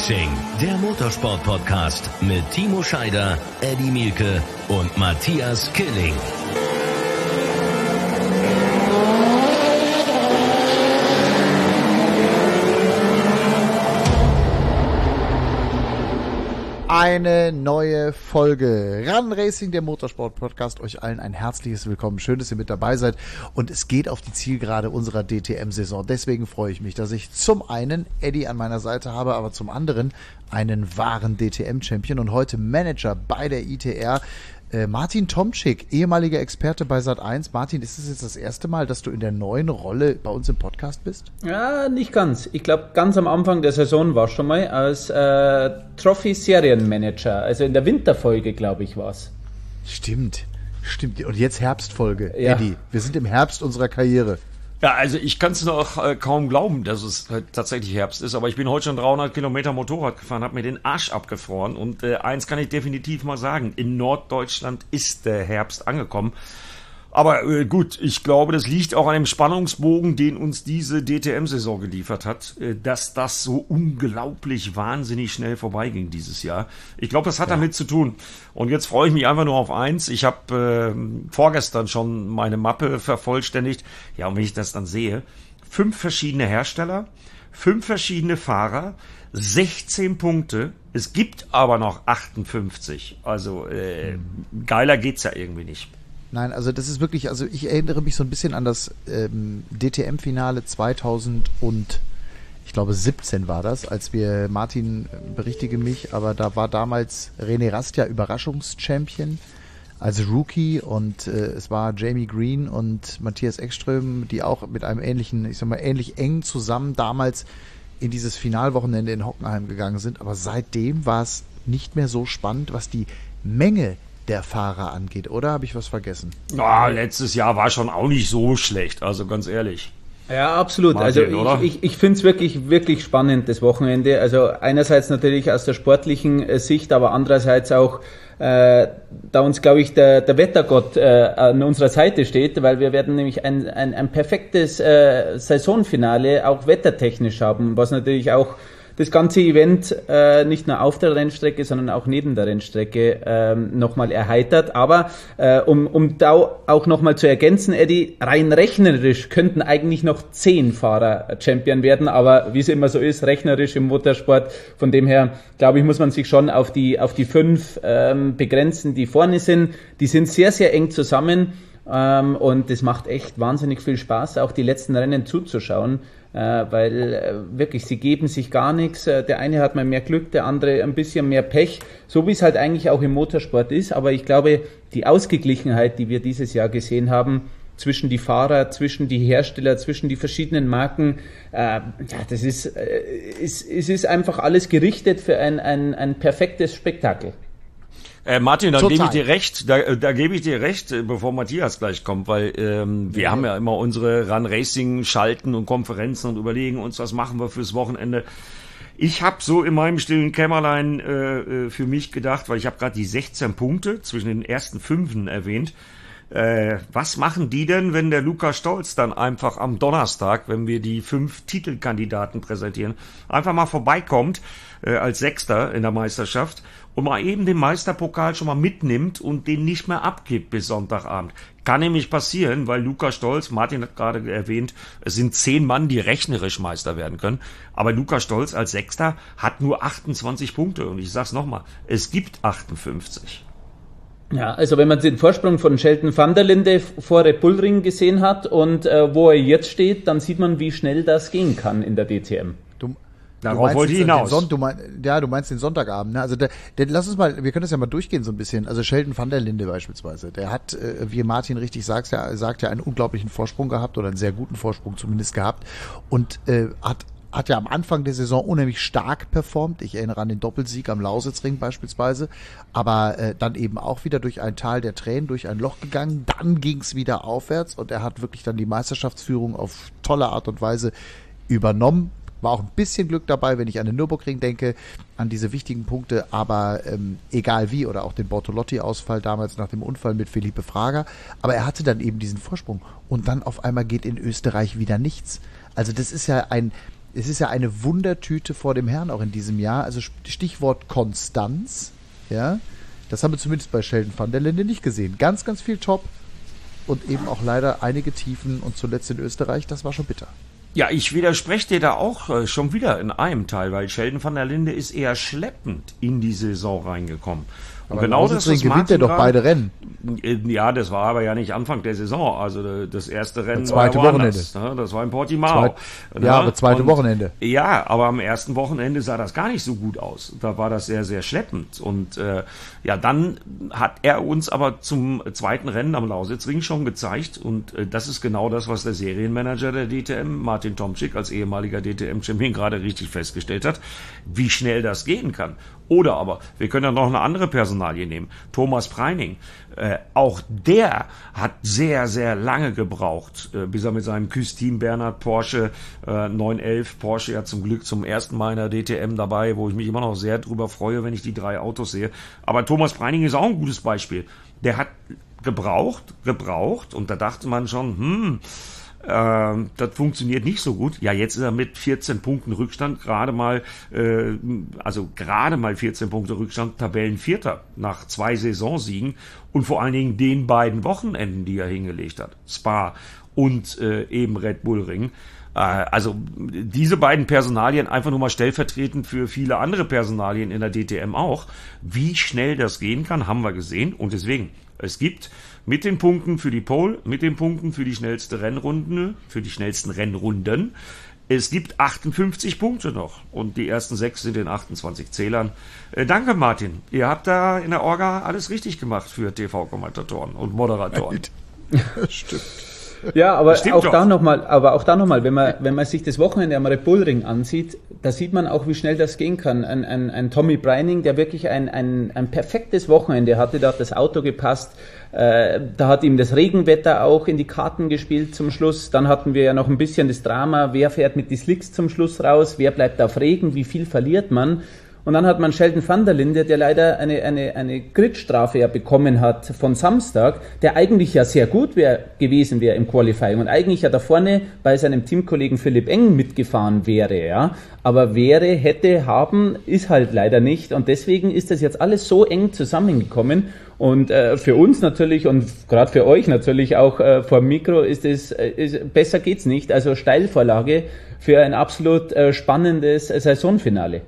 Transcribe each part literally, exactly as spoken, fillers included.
Racing, der Motorsport-Podcast mit Timo Scheider, Eddie Mielke und Matthias Killing. Eine neue Folge Run Racing, der Motorsport-Podcast. Euch allen ein herzliches Willkommen. Schön, dass ihr mit dabei seid. Und es geht auf die Zielgerade unserer D T M-Saison. Deswegen freue ich mich, dass ich zum einen Eddie an meiner Seite habe, aber zum anderen einen wahren D T M-Champion und heute Manager bei der I T R. Äh, Martin Tomczyk, ehemaliger Experte bei Sat eins. Martin, ist es jetzt das erste Mal, dass du in der neuen Rolle bei uns im Podcast bist? Ja, nicht ganz. Ich glaube, ganz am Anfang der Saison war es schon mal als äh, Trophy-Serienmanager. Also in der Winterfolge, glaube ich, war es. Stimmt, stimmt. Und jetzt Herbstfolge. Ja. Eddie, wir sind im Herbst unserer Karriere. Ja, also ich kann es noch äh, kaum glauben, dass es halt tatsächlich Herbst ist, aber ich bin heute schon dreihundert Kilometer Motorrad gefahren, habe mir den Arsch abgefroren und äh, eins kann ich definitiv mal sagen, in Norddeutschland ist der Herbst angekommen. Aber äh, gut, ich glaube, das liegt auch an dem Spannungsbogen, den uns diese D T M-Saison geliefert hat, äh, dass das so unglaublich wahnsinnig schnell vorbeiging dieses Jahr. Ich glaube, das hat ja damit zu tun. Und jetzt freue ich mich einfach nur auf eins. Ich habe äh, vorgestern schon meine Mappe vervollständigt. Ja, und wenn ich das dann sehe, fünf verschiedene Hersteller, fünf verschiedene Fahrer, sechzehn Punkte. Es gibt aber noch achtundfünfzig. Also äh, geiler geht's ja irgendwie nicht. Nein, also das ist wirklich, also ich erinnere mich so ein bisschen an das ähm, D T M-Finale zweitausend und ich glaube siebzehn war das, als wir, Martin, berichtige mich, aber da war damals René Rast ja Überraschungschampion als Rookie und äh, es war Jamie Green und Matthias Ekström, die auch mit einem ähnlichen, ich sag mal, ähnlich eng zusammen damals in dieses Finalwochenende in Hockenheim gegangen sind, aber seitdem war es nicht mehr so spannend, was die Menge der Fahrer angeht, oder habe ich was vergessen? Ja, letztes Jahr war schon auch nicht so schlecht, also ganz ehrlich. Ja, absolut. Martin, also oder? ich, ich, ich finde es wirklich, wirklich spannend, das Wochenende. Also einerseits natürlich aus der sportlichen äh, Sicht, aber andererseits auch, äh, da uns, glaube ich, der, der Wettergott äh, an unserer Seite steht, weil wir werden nämlich ein, ein, ein perfektes äh, Saisonfinale auch wettertechnisch haben, was natürlich auch das ganze Event äh, nicht nur auf der Rennstrecke, sondern auch neben der Rennstrecke ähm, nochmal erheitert. Aber äh, um, um da auch nochmal zu ergänzen, Eddie, rein rechnerisch könnten eigentlich noch zehn Fahrer Champion werden, aber wie es immer so ist, rechnerisch im Motorsport, von dem her, glaube ich, muss man sich schon auf die, auf die fünf ähm, begrenzen, die vorne sind. Die sind sehr, sehr eng zusammen ähm, und es macht echt wahnsinnig viel Spaß, auch die letzten Rennen zuzuschauen. Äh, weil äh, wirklich, sie geben sich gar nichts. Äh, der eine hat mal mehr Glück, der andere ein bisschen mehr Pech, so wie es halt eigentlich auch im Motorsport ist. Aber ich glaube, die Ausgeglichenheit, die wir dieses Jahr gesehen haben, zwischen die Fahrer, zwischen die Hersteller, zwischen die verschiedenen Marken, äh, ja, das ist, äh, ist, es ist einfach alles gerichtet für ein, ein, ein perfektes Spektakel. Äh, Martin, da Total. gebe ich dir recht, da, da gebe ich dir recht, bevor Matthias gleich kommt, weil ähm, wir ja. haben ja immer unsere Run Racing Schalten und Konferenzen und überlegen uns, was machen wir fürs Wochenende. Ich habe so in meinem stillen Kämmerlein äh, für mich gedacht, weil ich habe gerade die sechzehn Punkte zwischen den ersten Fünfen erwähnt. Äh, was machen die denn, wenn der Luca Stolz dann einfach am Donnerstag, wenn wir die fünf Titelkandidaten präsentieren, einfach mal vorbeikommt äh, als Sechster in der Meisterschaft und mal eben den Meisterpokal schon mal mitnimmt und den nicht mehr abgibt bis Sonntagabend. Kann nämlich passieren, weil Luca Stolz, Martin hat gerade erwähnt, es sind zehn Mann, die rechnerisch Meister werden können, aber Luca Stolz als Sechster hat nur achtundzwanzig Punkte und ich sag's nochmal, es gibt achtundfünfzig. Ja, also wenn man den Vorsprung von Shelton van der Linde vor Red Bull Ring gesehen hat und äh, wo er jetzt steht, dann sieht man, wie schnell das gehen kann in der D T M. Du, Darauf wollte ich hinaus. Son- du mein, ja, du meinst den Sonntagabend. Ne? Also der, der, lass uns mal, wir können das ja mal durchgehen so ein bisschen. Also Shelton van der Linde beispielsweise, der hat, äh, wie Martin richtig sagt, ja, sagt ja einen unglaublichen Vorsprung gehabt oder einen sehr guten Vorsprung zumindest gehabt und äh, hat hat ja am Anfang der Saison unheimlich stark performt. Ich erinnere an den Doppelsieg am Lausitzring beispielsweise, aber äh, dann eben auch wieder durch ein Tal der Tränen, durch ein Loch gegangen. Dann ging es wieder aufwärts und er hat wirklich dann die Meisterschaftsführung auf tolle Art und Weise übernommen. War auch ein bisschen Glück dabei, wenn ich an den Nürburgring denke, an diese wichtigen Punkte, aber ähm, egal wie, oder auch den Bortolotti-Ausfall damals nach dem Unfall mit Felipe Fraga, aber er hatte dann eben diesen Vorsprung und dann auf einmal geht in Österreich wieder nichts. Also das ist ja ein, es ist ja eine Wundertüte vor dem Herrn auch in diesem Jahr. Also Stichwort Konstanz, ja, das haben wir zumindest bei Sheldon van der Linde nicht gesehen. Ganz, ganz viel Top und eben auch leider einige Tiefen und zuletzt in Österreich, das war schon bitter. Ja, ich widerspreche dir da auch äh, schon wieder in einem Teil, weil Sheldon van der Linde ist eher schleppend in die Saison reingekommen. Und aber genau das gewinnt Martin er doch grad, beide Rennen. Ja, das war aber ja nicht Anfang der Saison. Also das erste Rennen das zweite war ja Wochenende. Ne? Das war in Portimao. Zweit, ja, aber zweite Und, Wochenende. Ja, aber am ersten Wochenende sah das gar nicht so gut aus. Da war das sehr, sehr schleppend. Und äh, ja, dann hat er uns aber zum zweiten Rennen am Lausitzring schon gezeigt. Und äh, das ist genau das, was der Serienmanager der D T M, Martin Tomczyk, als ehemaliger D T M-Champion gerade richtig festgestellt hat, wie schnell das gehen kann. Oder aber, wir können ja noch eine andere Personalie nehmen. Thomas Preining. Äh, auch der hat sehr, sehr lange gebraucht, äh, bis er mit seinem Küss-Team Bernhard Porsche äh, neun elf, Porsche ja zum Glück zum ersten Mal in der D T M dabei, wo ich mich immer noch sehr drüber freue, wenn ich die drei Autos sehe. Aber Thomas Preining ist auch ein gutes Beispiel. Der hat gebraucht, gebraucht und da dachte man schon, hm, Ähm, das funktioniert nicht so gut. Ja, jetzt ist er mit vierzehn Punkten Rückstand gerade mal, äh, also gerade mal vierzehn Punkte Rückstand, Tabellenvierter nach zwei Saisonsiegen und vor allen Dingen den beiden Wochenenden, die er hingelegt hat. Spa und äh, eben Red Bull Ring. Äh, also diese beiden Personalien einfach nur mal stellvertretend für viele andere Personalien in der D T M auch. Wie schnell das gehen kann, haben wir gesehen und deswegen, es gibt mit den Punkten für die Pole, mit den Punkten für die schnellste Rennrunde, für die schnellsten Rennrunden. Es gibt achtundfünfzig Punkte noch und die ersten sechs sind in achtundzwanzig Zählern. Äh, danke Martin, ihr habt da in der Orga alles richtig gemacht für T V-Kommentatoren und Moderatoren. Stimmt. Ja, aber Stimmt auch doch. da nochmal, aber auch da nochmal, wenn man, wenn man sich das Wochenende am Red Bull Ring ansieht, da sieht man auch, wie schnell das gehen kann. Ein, ein, ein Tommy Preining, der wirklich ein, ein, ein perfektes Wochenende hatte, da hat das Auto gepasst, äh, da hat ihm das Regenwetter auch in die Karten gespielt zum Schluss. Dann hatten wir ja noch ein bisschen das Drama, wer fährt mit die Slicks zum Schluss raus, wer bleibt auf Regen, wie viel verliert man. Und dann hat man Sheldon van der Linde, der leider eine, eine, eine Gridstrafe ja bekommen hat von Samstag, der eigentlich ja sehr gut wär, gewesen wäre im Qualifying und eigentlich ja da vorne bei seinem Teamkollegen Philipp Eng mitgefahren wäre, ja. Aber wäre, hätte, haben, ist halt leider nicht und deswegen ist das jetzt alles so eng zusammengekommen und äh, für uns natürlich und gerade für euch natürlich auch äh, vor dem Mikro ist es, äh, ist, besser geht's nicht, also Steilvorlage für ein absolut äh, spannendes äh, Saisonfinale.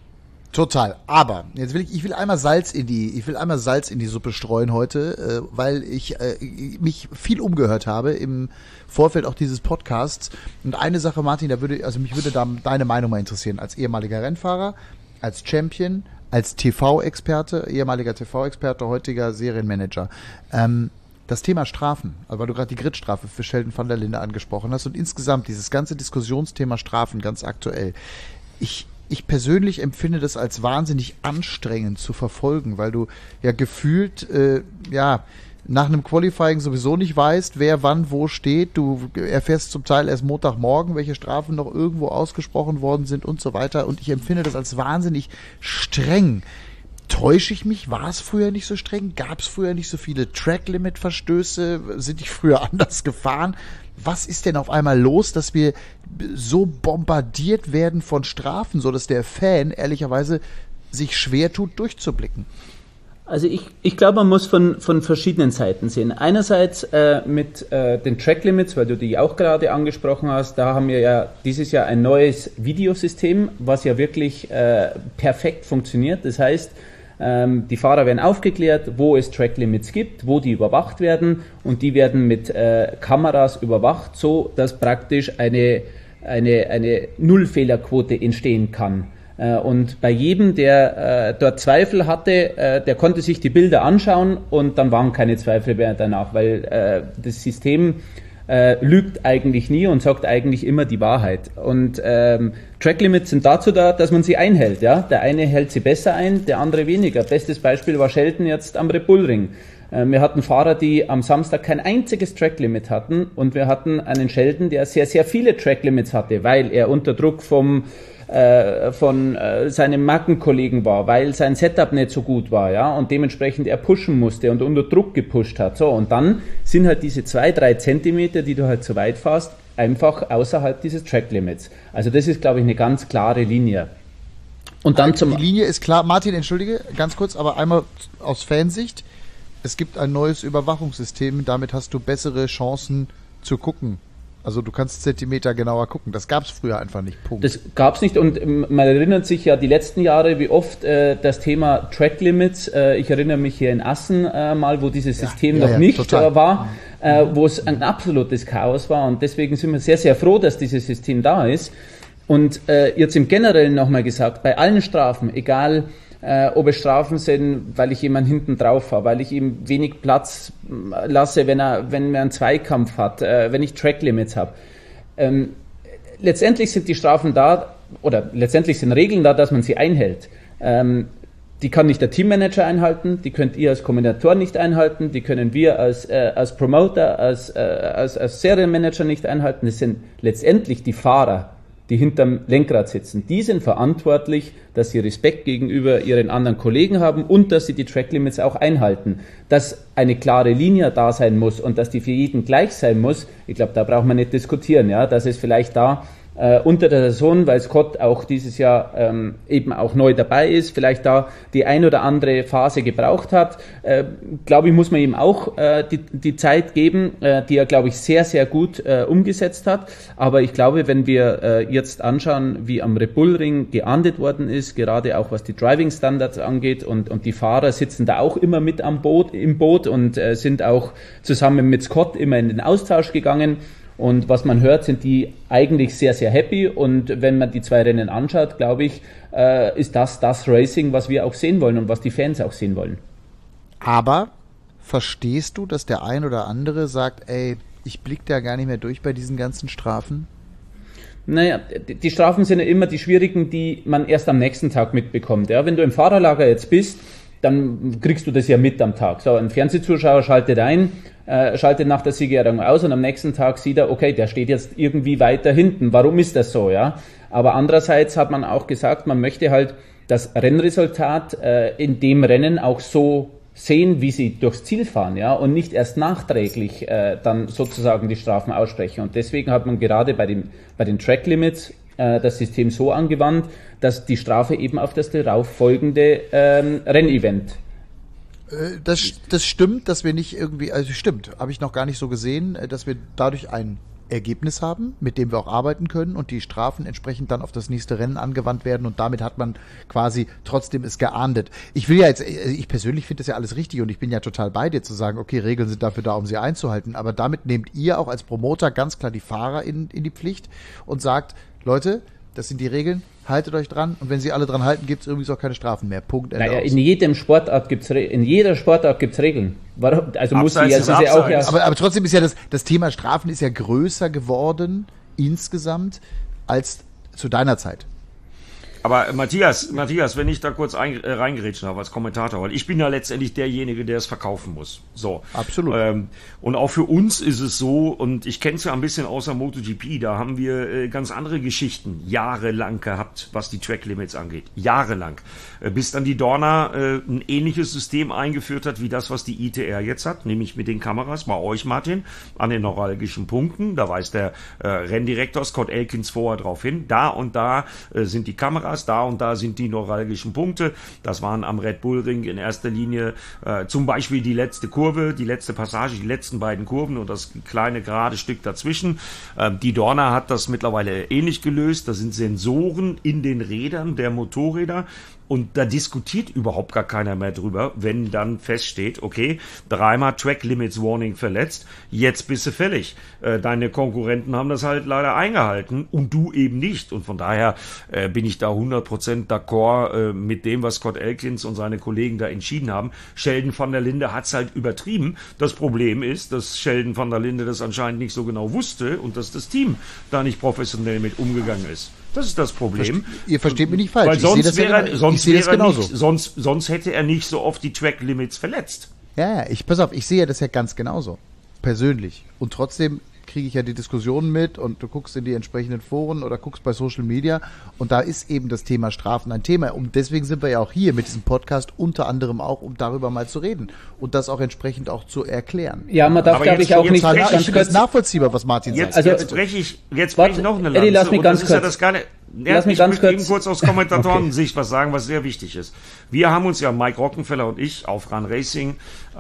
Total. Aber jetzt will ich, ich will einmal Salz in die, ich will einmal Salz in die Suppe streuen heute, äh, weil ich äh, mich viel umgehört habe im Vorfeld auch dieses Podcasts. Und eine Sache, Martin, da würde, also mich würde da deine Meinung mal interessieren, als ehemaliger Rennfahrer, als Champion, als T V-Experte, ehemaliger T V-Experte, heutiger Serienmanager. Ähm, das Thema Strafen, also weil du gerade die Gridstrafe für Sheldon van der Linde angesprochen hast und insgesamt dieses ganze Diskussionsthema Strafen ganz aktuell. Ich Ich persönlich empfinde das als wahnsinnig anstrengend zu verfolgen, weil du ja gefühlt, äh, ja, nach einem Qualifying sowieso nicht weißt, wer wann wo steht. Du erfährst zum Teil erst Montagmorgen, welche Strafen noch irgendwo ausgesprochen worden sind und so weiter. Und ich empfinde das als wahnsinnig streng. Täusche ich mich? War es früher nicht so streng? Gab es früher nicht so viele Track-Limit-Verstöße? Sind die früher anders gefahren? Was ist denn auf einmal los, dass wir so bombardiert werden von Strafen, so dass der Fan ehrlicherweise sich schwer tut, durchzublicken? Also ich, ich glaube, man muss von, von verschiedenen Seiten sehen. Einerseits äh, mit äh, den Track Limits, weil du die auch gerade angesprochen hast, da haben wir ja dieses Jahr ein neues Videosystem, was ja wirklich äh, perfekt funktioniert. Das heißt, ähm, die Fahrer werden aufgeklärt, wo es Track Limits gibt, wo die überwacht werden und die werden mit äh, Kameras überwacht, so dass praktisch eine, eine, eine Nullfehlerquote entstehen kann. Und bei jedem, der äh, dort Zweifel hatte, äh, der konnte sich die Bilder anschauen und dann waren keine Zweifel mehr danach, weil äh, das System äh, lügt eigentlich nie und sagt eigentlich immer die Wahrheit. Und ähm, Tracklimits sind dazu da, dass man sie einhält. Ja? Der eine hält sie besser ein, der andere weniger. Bestes Beispiel war Sheldon jetzt am Red Bull Ring. Äh, wir hatten Fahrer, die am Samstag kein einziges Tracklimit hatten und wir hatten einen Sheldon, der sehr, sehr viele Tracklimits hatte, weil er unter Druck vom von äh, seinem Markenkollegen war, weil sein Setup nicht so gut war, ja, und dementsprechend er pushen musste und unter Druck gepusht hat. So, und dann sind halt diese zwei, drei Zentimeter, die du halt zu weit fährst, einfach außerhalb dieses Track Limits. Also das ist, glaube ich, eine ganz klare Linie. Und dann zum Die Linie ist klar. Martin, entschuldige, ganz kurz, aber einmal aus Fansicht. Es gibt ein neues Überwachungssystem, damit hast du bessere Chancen zu gucken. Also du kannst Zentimeter genauer gucken. Das gab es früher einfach nicht. Punkt. Das gab es nicht und man erinnert sich ja die letzten Jahre, wie oft äh, das Thema Track Limits, äh, ich erinnere mich hier in Assen äh, mal, wo dieses System ja, noch ja, ja, nicht äh, war, äh, wo es ein absolutes Chaos war und deswegen sind wir sehr, sehr froh, dass dieses System da ist. Und äh, jetzt im Generellen nochmal gesagt, bei allen Strafen, egal Äh, ob es Strafen sind, weil ich jemanden hinten drauf habe, weil ich ihm wenig Platz lasse, wenn er, wenn er einen Zweikampf hat, äh, wenn ich Track-Limits habe. Ähm, letztendlich sind die Strafen da, oder letztendlich sind Regeln da, dass man sie einhält. Ähm, die kann nicht der Teammanager einhalten, die könnt ihr als Kommentator nicht einhalten, die können wir als, äh, als Promoter, als, äh, als, als Serienmanager nicht einhalten. Es sind letztendlich die Fahrer, die hinterm Lenkrad sitzen. Die sind verantwortlich, dass sie Respekt gegenüber ihren anderen Kollegen haben und dass sie die Tracklimits auch einhalten. Dass eine klare Linie da sein muss und dass die für jeden gleich sein muss, ich glaube, da braucht man nicht diskutieren. Ja, dass es vielleicht da äh, unter der Saison, weil Scott auch dieses Jahr ähm, eben auch neu dabei ist, vielleicht da die ein oder andere Phase gebraucht hat, äh, glaube ich, muss man ihm auch äh, die, die Zeit geben, äh, die er, glaube ich, sehr, sehr gut äh, umgesetzt hat. Aber ich glaube, wenn wir äh, jetzt anschauen, wie am Red Bull Ring geahndet worden ist, gerade auch was die Driving Standards angeht und, und die Fahrer sitzen da auch immer mit am Boot, im Boot und äh, sind auch zusammen mit Scott immer in den Austausch gegangen. Und was man hört, sind die eigentlich sehr, sehr happy. Und wenn man die zwei Rennen anschaut, glaube ich, äh, ist das das Racing, was wir auch sehen wollen und was die Fans auch sehen wollen. Aber verstehst du, dass der ein oder andere sagt, ey, ich blicke da gar nicht mehr durch bei diesen ganzen Strafen? Naja, die Strafen sind ja immer die schwierigen, die man erst am nächsten Tag mitbekommt. Ja, wenn du im Fahrerlager jetzt bist, dann kriegst du das ja mit am Tag. So, ein Fernsehzuschauer schaltet ein, äh, schaltet nach der Siegerehrung aus und am nächsten Tag sieht er, okay, der steht jetzt irgendwie weiter hinten. Warum ist das so, ja? Aber andererseits hat man auch gesagt, man möchte halt das Rennresultat äh, in dem Rennen auch so sehen, wie sie durchs Ziel fahren, ja, und nicht erst nachträglich äh, dann sozusagen die Strafen aussprechen. Und deswegen hat man gerade bei den, bei den Track Limits äh, das System so angewandt, dass die Strafe eben auf das darauf folgende ähm, Rennevent. Das, das stimmt, dass wir nicht irgendwie, also stimmt, habe ich noch gar nicht so gesehen, dass wir dadurch ein Ergebnis haben, mit dem wir auch arbeiten können und die Strafen entsprechend dann auf das nächste Rennen angewandt werden und damit hat man quasi trotzdem es geahndet. Ich will ja jetzt, ich persönlich finde das ja alles richtig und ich bin ja total bei dir zu sagen, okay, Regeln sind dafür da, um sie einzuhalten, aber damit nehmt ihr auch als Promoter ganz klar die Fahrer in, in die Pflicht und sagt, Leute, das sind die Regeln, haltet euch dran und wenn sie alle dran halten, gibt es übrigens auch keine Strafen mehr. Punkt. Ende naja, aus. In jedem Sportart gibt's in jeder Sportart gibt's Regeln. Warum? Also muss die jetzt ja auch ja. Aber, aber trotzdem ist ja das, das Thema Strafen ist ja größer geworden insgesamt als zu deiner Zeit. Aber Matthias, Matthias, wenn ich da kurz ein, äh, reingerätschen darf als Kommentator, weil ich bin ja letztendlich derjenige, der es verkaufen muss. So. Absolut. Ähm, und auch für uns ist es so, und ich kenne es ja ein bisschen außer MotoGP, da haben wir äh, ganz andere Geschichten jahrelang gehabt, was die Track Limits angeht. Jahrelang. Äh, bis dann die Dorna äh, ein ähnliches System eingeführt hat, wie das, was die I T R jetzt hat, nämlich mit den Kameras bei euch, Martin, an den neuralgischen Punkten. Da weist der äh, Renndirektor Scott Elkins vorher drauf hin. Da und da äh, sind die Kameras, da und da sind die neuralgischen Punkte. Das waren am Red Bull Ring in erster Linie äh, zum Beispiel die letzte Kurve, die letzte Passage, die letzten beiden Kurven und das kleine gerade Stück dazwischen. Ähm, die Dorna hat das mittlerweile ähnlich gelöst. Da sind Sensoren in den Rädern der Motorräder. Und da diskutiert überhaupt gar keiner mehr drüber, wenn dann feststeht, okay, dreimal Track Limits Warning verletzt, jetzt bist du fällig. Äh, deine Konkurrenten haben das halt leider eingehalten und du eben nicht. Und von daher äh, bin ich da hundert Prozent d'accord äh, mit dem, was Scott Elkins und seine Kollegen da entschieden haben. Sheldon van der Linde hat's halt übertrieben. Das Problem ist, dass Sheldon van der Linde das anscheinend nicht so genau wusste und dass das Team da nicht professionell mit umgegangen ist. Das ist das Problem. Ihr versteht mich nicht falsch. Weil sonst ich wäre er, sonst wäre er genauso. nicht, sonst, sonst hätte er nicht so oft die Track Limits verletzt. Ja, ja, ich, pass auf, ich sehe das ja ganz genauso. Persönlich. Und trotzdem kriege ich ja die Diskussionen mit und du guckst in die entsprechenden Foren oder guckst bei Social Media und da ist eben das Thema Strafen ein Thema. Und deswegen sind wir ja auch hier mit diesem Podcast unter anderem auch, um darüber mal zu reden und das auch entsprechend auch zu erklären. Ja, man darf, glaube ich, auch nicht ganz ganz kurz nachvollziehbar, was Martin jetzt, sagt. Also, jetzt breche ich, jetzt breche ich noch eine Lanze. Eddie, lass mich ganz und das kurz. ist ja das Geile. Ja, Lass mich ich ganz möchte kurz. eben kurz aus Kommentatorensicht okay. was sagen, was sehr wichtig ist. Wir haben uns ja, Mike Rockenfeller und ich, auf Run Racing,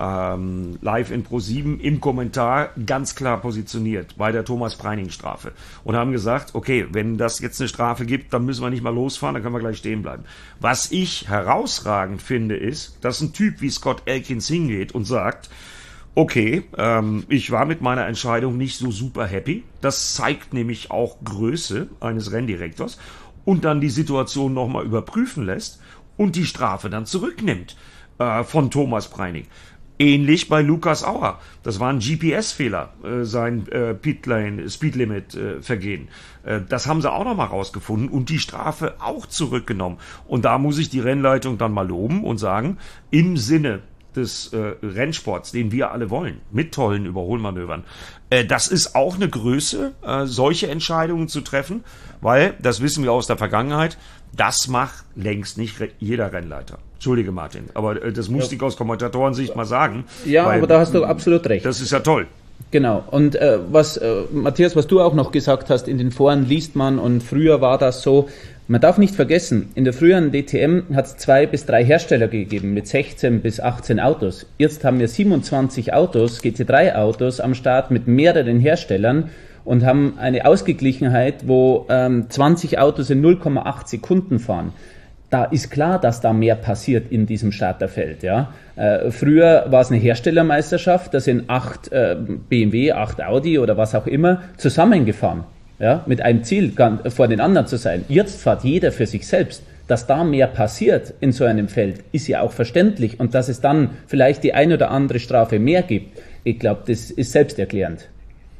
ähm, live in Pro sieben im Kommentar ganz klar positioniert bei der Thomas-Preining-Strafe und haben gesagt, okay, wenn das jetzt eine Strafe gibt, dann müssen wir nicht mal losfahren, dann können wir gleich stehen bleiben. Was ich herausragend finde, ist, dass ein Typ wie Scott Elkins hingeht und sagt, okay, ähm, ich war mit meiner Entscheidung nicht so super happy. Das zeigt nämlich auch Größe eines Renndirektors und dann die Situation nochmal überprüfen lässt und die Strafe dann zurücknimmt äh, von Thomas Preining. Ähnlich bei Lukas Auer. Das war ein G P S-Fehler, äh, sein äh, Pitlane Speedlimit äh, Vergehen. Äh, das haben sie auch nochmal rausgefunden und die Strafe auch zurückgenommen. Und da muss ich die Rennleitung dann mal loben und sagen, im Sinne des äh, Rennsports, den wir alle wollen, mit tollen Überholmanövern. Äh, das ist auch eine Größe, äh, solche Entscheidungen zu treffen, weil, das wissen wir aus der Vergangenheit, das macht längst nicht re- jeder Rennleiter. Entschuldige, Martin, aber äh, das musste ja. ich aus Kommentatorensicht mal sagen. Ja, weil, aber da hast du absolut recht. Das ist ja toll. Genau. Und äh, was, äh, Matthias, was du auch noch gesagt hast, in den Foren liest man und früher war das so. Man darf nicht vergessen, in der früheren D T M hat es zwei bis drei Hersteller gegeben mit sechzehn bis achtzehn Autos. Jetzt haben wir siebenundzwanzig Autos, G T drei Autos am Start mit mehreren Herstellern und haben eine Ausgeglichenheit, wo ähm, zwanzig Autos in null Komma acht Sekunden fahren. Da ist klar, dass da mehr passiert in diesem Starterfeld. Ja. Äh, früher war es eine Herstellermeisterschaft, da sind acht äh, B M W, acht Audi oder was auch immer zusammengefahren. Ja, mit einem Ziel vor den anderen zu sein. Jetzt fährt jeder für sich selbst. Dass da mehr passiert in so einem Feld, ist ja auch verständlich. Und dass es dann vielleicht die ein oder andere Strafe mehr gibt, ich glaube, das ist selbsterklärend.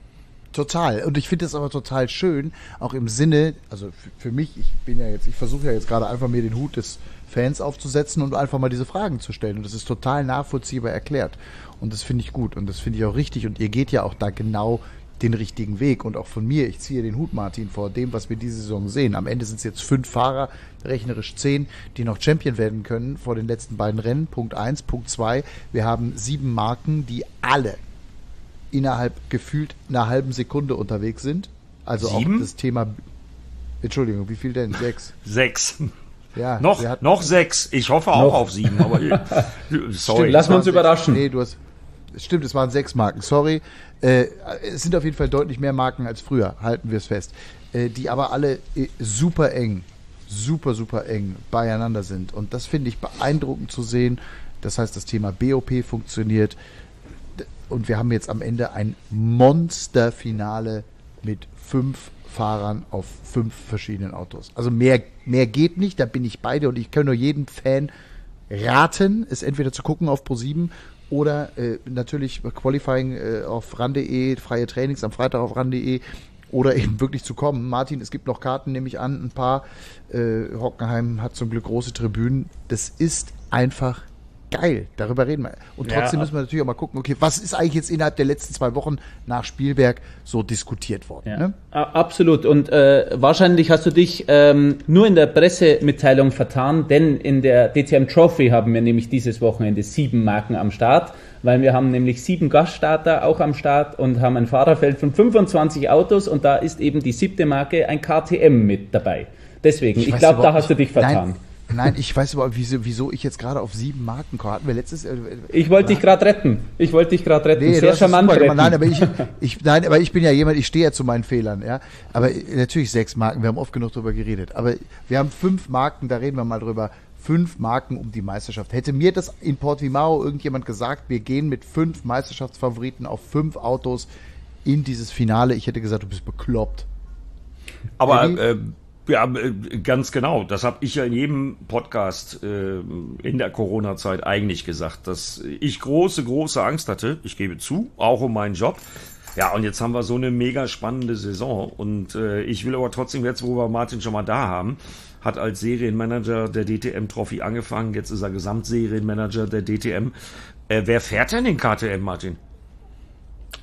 Total. Und ich finde es aber total schön, auch im Sinne, also für, für mich, ich bin ja jetzt, ich versuche ja jetzt gerade einfach mir den Hut des Fans aufzusetzen und einfach mal diese Fragen zu stellen. Und das ist total nachvollziehbar erklärt. Und das finde ich gut. Und das finde ich auch richtig. Und ihr geht ja auch da genau den richtigen Weg und auch von mir, ich ziehe den Hut, Martin, vor dem, was wir diese Saison sehen. Am Ende sind es jetzt fünf Fahrer, rechnerisch zehn, die noch Champion werden können vor den letzten beiden Rennen. Punkt eins, Punkt zwei, wir haben sieben Marken, die alle innerhalb gefühlt einer halben Sekunde unterwegs sind. Also sieben? Auch das Thema, Entschuldigung, wie viel denn? Sechs? Sechs. Ja, noch, hatten, noch sechs. Ich hoffe auch noch auf sieben, aber sorry. Stimmt, lassen wir uns überraschen. Nee, du hast Stimmt, es waren sechs Marken, sorry. Äh, es sind auf jeden Fall deutlich mehr Marken als früher, halten wir es fest. Äh, die aber alle äh, super eng, super, super eng beieinander sind. Und das finde ich beeindruckend zu sehen. Das heißt, das Thema B O P funktioniert. Und wir haben jetzt am Ende ein Monsterfinale mit fünf Fahrern auf fünf verschiedenen Autos. Also mehr, mehr geht nicht, da bin ich bei dir. Und ich kann nur jedem Fan raten, es entweder zu gucken auf Pro sieben oder äh, natürlich Qualifying äh, auf ran punkt de, freie Trainings am Freitag auf ran punkt de oder eben wirklich zu kommen. Martin, es gibt noch Karten, nehme ich an, ein paar. Äh, Hockenheim hat zum Glück große Tribünen. Das ist einfach geil, darüber reden wir. Und trotzdem ja. müssen wir natürlich auch mal gucken, okay, was ist eigentlich jetzt innerhalb der letzten zwei Wochen nach Spielberg so diskutiert worden? Ja. Ne? Absolut. Und äh, wahrscheinlich hast du dich ähm, nur in der Pressemitteilung vertan, denn in der D T M Trophy haben wir nämlich dieses Wochenende sieben Marken am Start, weil wir haben nämlich sieben Gaststarter auch am Start und haben ein Fahrerfeld von fünfundzwanzig Autos und da ist eben die siebte Marke ein K T M mit dabei. Deswegen, ich, ich glaube, da hast du dich vertan. Nein. Nein, ich weiß überhaupt, wieso, wieso ich jetzt gerade auf sieben Marken komme. Hatten wir letztes äh, Ich wollte dich gerade retten. Ich wollte dich gerade retten. Nee, sehr charmant retten. Nein, aber ich, ich, nein, aber ich bin ja jemand, ich stehe ja zu meinen Fehlern. Ja. Aber natürlich sechs Marken, wir haben oft genug drüber geredet. Aber wir haben fünf Marken, da reden wir mal drüber. Fünf Marken um die Meisterschaft. Hätte mir das in Portimao irgendjemand gesagt, wir gehen mit fünf Meisterschaftsfavoriten auf fünf Autos in dieses Finale, ich hätte gesagt, du bist bekloppt. Aber äh, ja, ganz genau. Das habe ich ja in jedem Podcast äh, in der Corona-Zeit eigentlich gesagt, dass ich große, große Angst hatte. Ich gebe zu, auch um meinen Job. Ja, und jetzt haben wir so eine mega spannende Saison. Und äh, ich will aber trotzdem jetzt, wo wir Martin schon mal da haben, hat als Serienmanager der D T M Trophy angefangen. Jetzt ist er Gesamtserienmanager der D T M. Äh, wer fährt denn den K T M, Martin?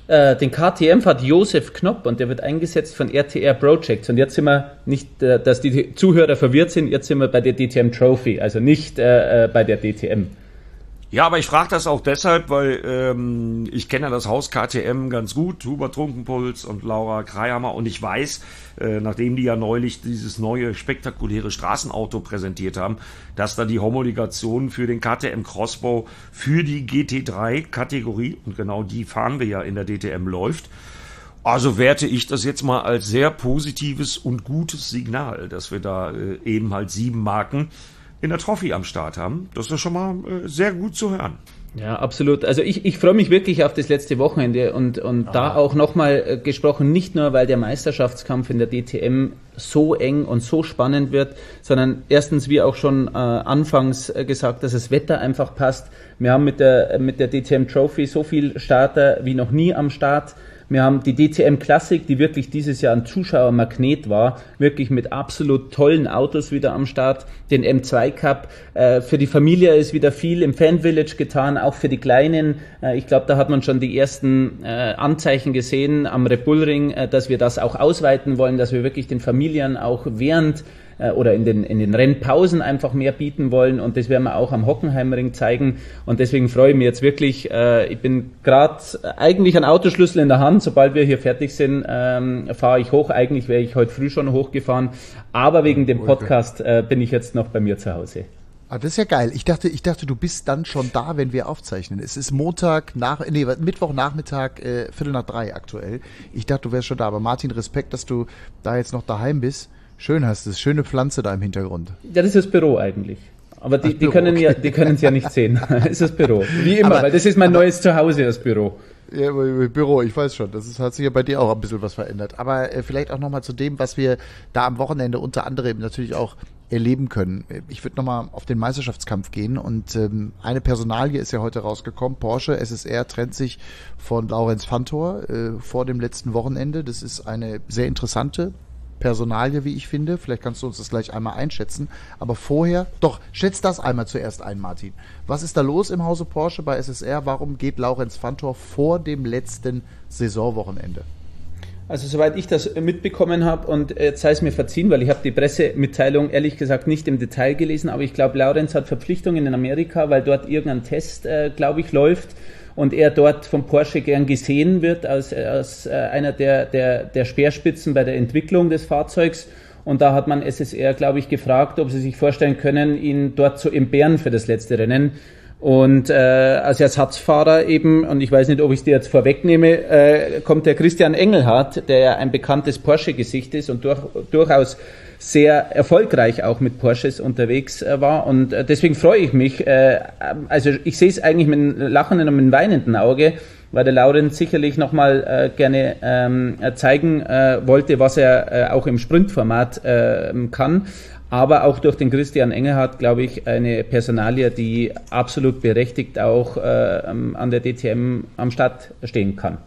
Äh, den K T M fährt Josef Knopp und der wird eingesetzt von R T R Projects. Und jetzt sind wir nicht, äh, dass die Zuhörer verwirrt sind, jetzt sind wir bei der D T M Trophy, also nicht äh, bei der D T M. Ja, aber ich frage das auch deshalb, weil ähm, ich kenne ja das Haus K T M ganz gut, Hubert Trunkenpuls und Laura Kreihammer, und ich weiß, äh, nachdem die ja neulich dieses neue spektakuläre Straßenauto präsentiert haben, dass da die Homologation für den K T M Crossbow für die G T drei Kategorie, und genau die fahren wir ja in der D T M, läuft. Also werte ich das jetzt mal als sehr positives und gutes Signal, dass wir da äh, eben halt sieben Marken in der Trophy am Start haben. Das ist schon mal äh, sehr gut zu hören. Ja, absolut. Also ich, ich freue mich wirklich auf das letzte Wochenende und, und ah. da auch nochmal äh, gesprochen, nicht nur, weil der Meisterschaftskampf in der D T M so eng und so spannend wird, sondern erstens, wie auch schon äh, anfangs äh, gesagt, dass das Wetter einfach passt. Wir haben mit der, mit der D T M Trophy so viel Starter wie noch nie am Start. Wir haben die D T M Classic, die wirklich dieses Jahr ein Zuschauermagnet war, wirklich mit absolut tollen Autos wieder am Start. Den M zwei Cup, äh, für die Familie ist wieder viel im Fan Village getan, auch für die Kleinen. Äh, ich glaube, da hat man schon die ersten äh, Anzeichen gesehen am Red Bull Ring, äh, dass wir das auch ausweiten wollen, dass wir wirklich den Familien auch während oder in den, in den Rennpausen einfach mehr bieten wollen, und das werden wir auch am Hockenheimring zeigen, und deswegen freue ich mich jetzt wirklich, äh, ich bin gerade eigentlich ein Autoschlüssel in der Hand, sobald wir hier fertig sind, ähm, fahre ich hoch, eigentlich wäre ich heute früh schon hochgefahren, aber wegen dem Podcast äh, bin ich jetzt noch bei mir zu Hause. Ah, das ist ja geil. Ich dachte, ich dachte, du bist dann schon da, wenn wir aufzeichnen. Es ist Montag nach, nee, Mittwochnachmittag, äh, Viertel nach drei aktuell. Ich dachte, du wärst schon da, aber Martin, Respekt, dass du da jetzt noch daheim bist. Schön hast du es, schöne Pflanze da im Hintergrund. Ja, das ist das Büro eigentlich. Aber die, die können ja, die können es ja nicht sehen. Das ist das Büro. Wie immer, aber, weil das ist mein aber, neues Zuhause, das Büro. Ja, Büro, ich weiß schon. Das ist, hat sich ja bei dir auch ein bisschen was verändert. Aber äh, vielleicht auch nochmal zu dem, was wir da am Wochenende unter anderem natürlich auch erleben können. Ich würde nochmal auf den Meisterschaftskampf gehen, und ähm, eine Personalie ist ja heute rausgekommen. Porsche S S R trennt sich von Laurens Vanthoor äh, vor dem letzten Wochenende. Das ist eine sehr interessante Personalie, wie ich finde. Vielleicht kannst du uns das gleich einmal einschätzen. Aber vorher, doch, schätz das einmal zuerst ein, Martin. Was ist da los im Hause Porsche bei S S R? Warum geht Laurens Vanthoor vor dem letzten Saisonwochenende? Also soweit ich das mitbekommen habe, und jetzt sei es mir verziehen, weil ich habe die Pressemitteilung ehrlich gesagt nicht im Detail gelesen, aber ich glaube, Laurens hat Verpflichtungen in Amerika, weil dort irgendein Test, äh, glaube ich, läuft, und er dort von Porsche gern gesehen wird als, als einer der, der, der Speerspitzen bei der Entwicklung des Fahrzeugs. Und da hat man S S R, glaube ich, gefragt, ob sie sich vorstellen können, ihn dort zu entbehren für das letzte Rennen. Und äh, als Ersatzfahrer eben, und ich weiß nicht, ob ich es dir jetzt vorwegnehme, äh, kommt der Christian Engelhardt, der ja ein bekanntes Porsche-Gesicht ist und durch, durchaus sehr erfolgreich auch mit Porsches unterwegs äh, war, und äh, deswegen freue ich mich, äh, also ich sehe es eigentlich mit einem lachenden und mit einem weinenden Auge, weil der Laurens sicherlich nochmal äh, gerne ähm, zeigen äh, wollte, was er äh, auch im Sprintformat äh, kann, aber auch durch den Christian Engelhardt, glaube ich, eine Personalie, die absolut berechtigt auch äh, an der D T M am Start stehen kann.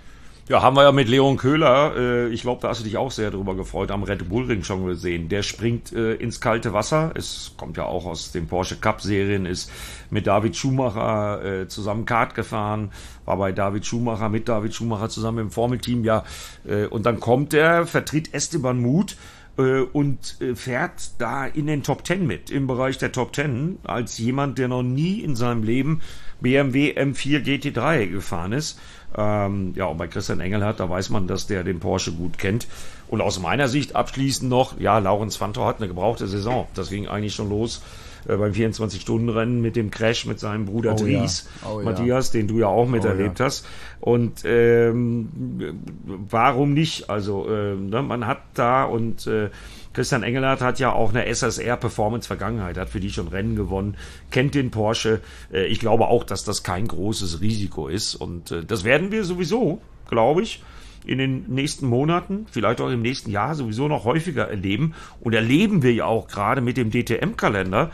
Ja, haben wir ja mit Leon Köhler, äh, ich glaube, da hast du dich auch sehr drüber gefreut, am Red Bull Ring schon gesehen. Der springt äh, ins kalte Wasser. Es kommt ja auch aus den Porsche Cup Serien, ist mit David Schumacher äh, zusammen Kart gefahren, war bei David Schumacher, mit David Schumacher zusammen im Formelteam, ja. Äh, und dann kommt er, vertritt Esteban Muth äh, und äh, fährt da in den Top Ten mit, im Bereich der Top Ten, als jemand, der noch nie in seinem Leben B M W M vier G T drei gefahren ist. Ähm, ja, und bei Christian Engelhardt, da weiß man, dass der den Porsche gut kennt. Und aus meiner Sicht abschließend noch, ja, Laurens Vanthoor hat eine gebrauchte Saison. Das ging eigentlich schon los äh, beim vierundzwanzig-Stunden-Rennen mit dem Crash mit seinem Bruder oh, Dries, ja. oh, Matthias, ja. den du ja auch miterlebt oh, ja. hast. Und ähm, warum nicht? Also äh, ne, man hat da und äh, Christian Engelhardt hat ja auch eine S S R-Performance-Vergangenheit, hat für die schon Rennen gewonnen, kennt den Porsche. Ich glaube auch, dass das kein großes Risiko ist. Und das werden wir sowieso, glaube ich, in den nächsten Monaten, vielleicht auch im nächsten Jahr sowieso noch häufiger erleben. Und erleben wir ja auch gerade mit dem D T M-Kalender,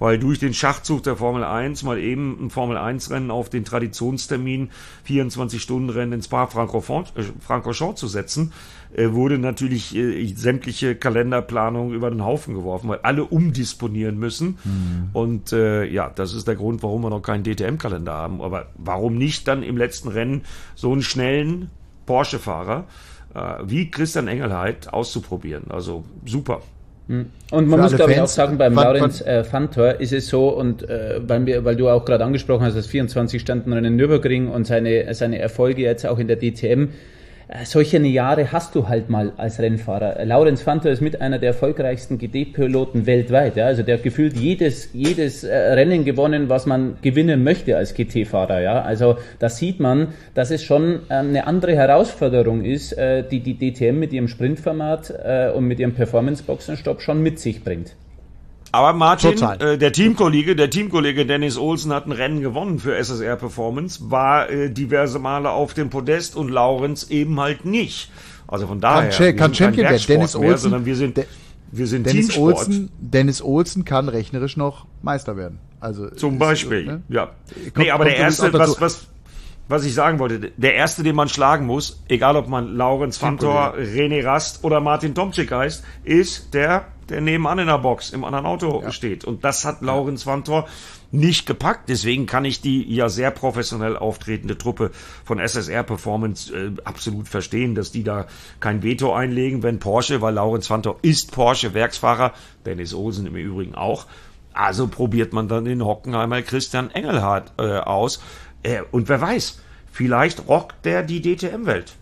weil durch den Schachzug der Formel eins mal eben ein Formel eins Rennen auf den Traditionstermin vierundzwanzig Stunden Rennen in Spa-Francorchamps zu setzen, äh, wurde natürlich äh, sämtliche Kalenderplanung über den Haufen geworfen, weil alle umdisponieren müssen. Mhm. Und äh, ja, das ist der Grund, warum wir noch keinen D T M-Kalender haben. Aber warum nicht dann im letzten Rennen so einen schnellen Porsche-Fahrer äh, wie Christian Engelhardt auszuprobieren? Also super. Und man muss, glaube ich, auch sagen, beim Laurens äh, Fantor ist es so, und äh, weil, wir, weil du auch gerade angesprochen hast, das vierundzwanzig-Stunden-Rennen in Nürburgring und seine, seine Erfolge jetzt auch in der D T M, äh, solche Jahre hast du halt mal als Rennfahrer. Laurens Fantor ist mit einer der erfolgreichsten G T-Piloten weltweit. Ja? Also der hat gefühlt jedes, jedes äh, Rennen gewonnen, was man gewinnen möchte als G T-Fahrer. Ja? Also da sieht man, dass es schon äh, eine andere Herausforderung ist, äh, die die D T M mit ihrem Sprintformat äh, und mit ihrem Performance-Boxenstopp schon mit sich bringt. Aber Martin, äh, der Teamkollege, der Teamkollege Dennis Olsen hat ein Rennen gewonnen für S S R Performance, war äh, diverse Male auf dem Podest und Laurens eben halt nicht. Also von daher, kann, wir kann sind kein Werksport Dennis mehr, Olsen, sondern wir sind, wir sind Dennis Teamsport. Olsen, Dennis Olsen kann rechnerisch noch Meister werden. Also zum Beispiel, ist, ne? ja. Kommt, nee, aber der erste, was, was, was ich sagen wollte, der erste, den man schlagen muss, egal ob man Laurens Fantor, René Rast oder Martin Tomczyk heißt, ist der, der nebenan in der Box im anderen Auto ja. steht. Und das hat Laurens Fantor nicht gepackt. Deswegen kann ich die ja sehr professionell auftretende Truppe von S S R Performance äh, absolut verstehen, dass die da kein Veto einlegen, wenn Porsche, weil Laurens Fantor ist Porsche-Werksfahrer, Dennis Olsen im Übrigen auch. Also probiert man dann den Hockenheimer Christian Engelhardt äh, aus. Äh, und wer weiß, vielleicht rockt der die D T M-Welt.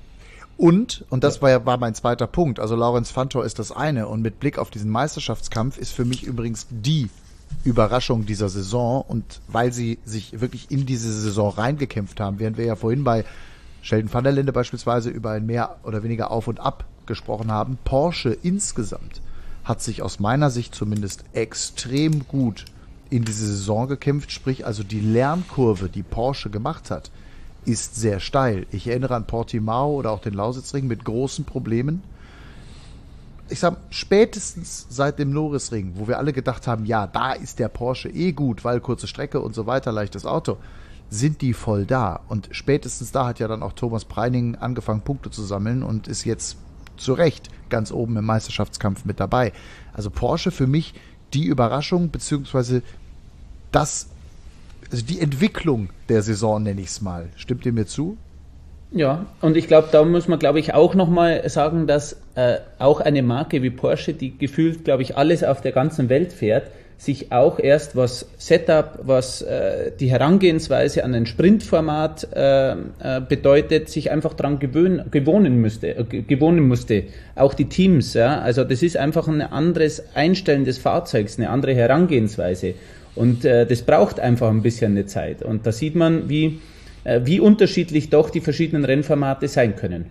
Und, und das war ja war mein zweiter Punkt, also Laurens Fantor ist das eine, und mit Blick auf diesen Meisterschaftskampf ist für mich übrigens die Überraschung dieser Saison, und weil sie sich wirklich in diese Saison reingekämpft haben, während wir ja vorhin bei Sheldon van der Linde beispielsweise über ein mehr oder weniger Auf und Ab gesprochen haben, Porsche insgesamt hat sich aus meiner Sicht zumindest extrem gut in diese Saison gekämpft, sprich also die Lernkurve, die Porsche gemacht hat, ist sehr steil. Ich erinnere an Portimao oder auch den Lausitzring mit großen Problemen. Ich sag, spätestens seit dem Norrisring, wo wir alle gedacht haben, ja, da ist der Porsche eh gut, weil kurze Strecke und so weiter, leichtes Auto, sind die voll da. Und spätestens da hat ja dann auch Thomas Preining angefangen, Punkte zu sammeln und ist jetzt zu Recht ganz oben im Meisterschaftskampf mit dabei. Also Porsche für mich die Überraschung, beziehungsweise das, also die Entwicklung der Saison, nenne ich es mal. Stimmt ihr mir zu? Ja, und ich glaube, da muss man, glaube ich, auch nochmal sagen, dass äh, auch eine Marke wie Porsche, die gefühlt, glaube ich, alles auf der ganzen Welt fährt, sich auch erst was Setup, was äh, die Herangehensweise an ein Sprintformat äh, äh, bedeutet, sich einfach dran gewöhnen, gewohnen müsste, äh, gewohnen musste. Auch die Teams, ja. Also das ist einfach ein anderes Einstellen des Fahrzeugs, eine andere Herangehensweise. Und äh, das braucht einfach ein bisschen eine Zeit. Und da sieht man, wie wie unterschiedlich doch die verschiedenen Rennformate sein können.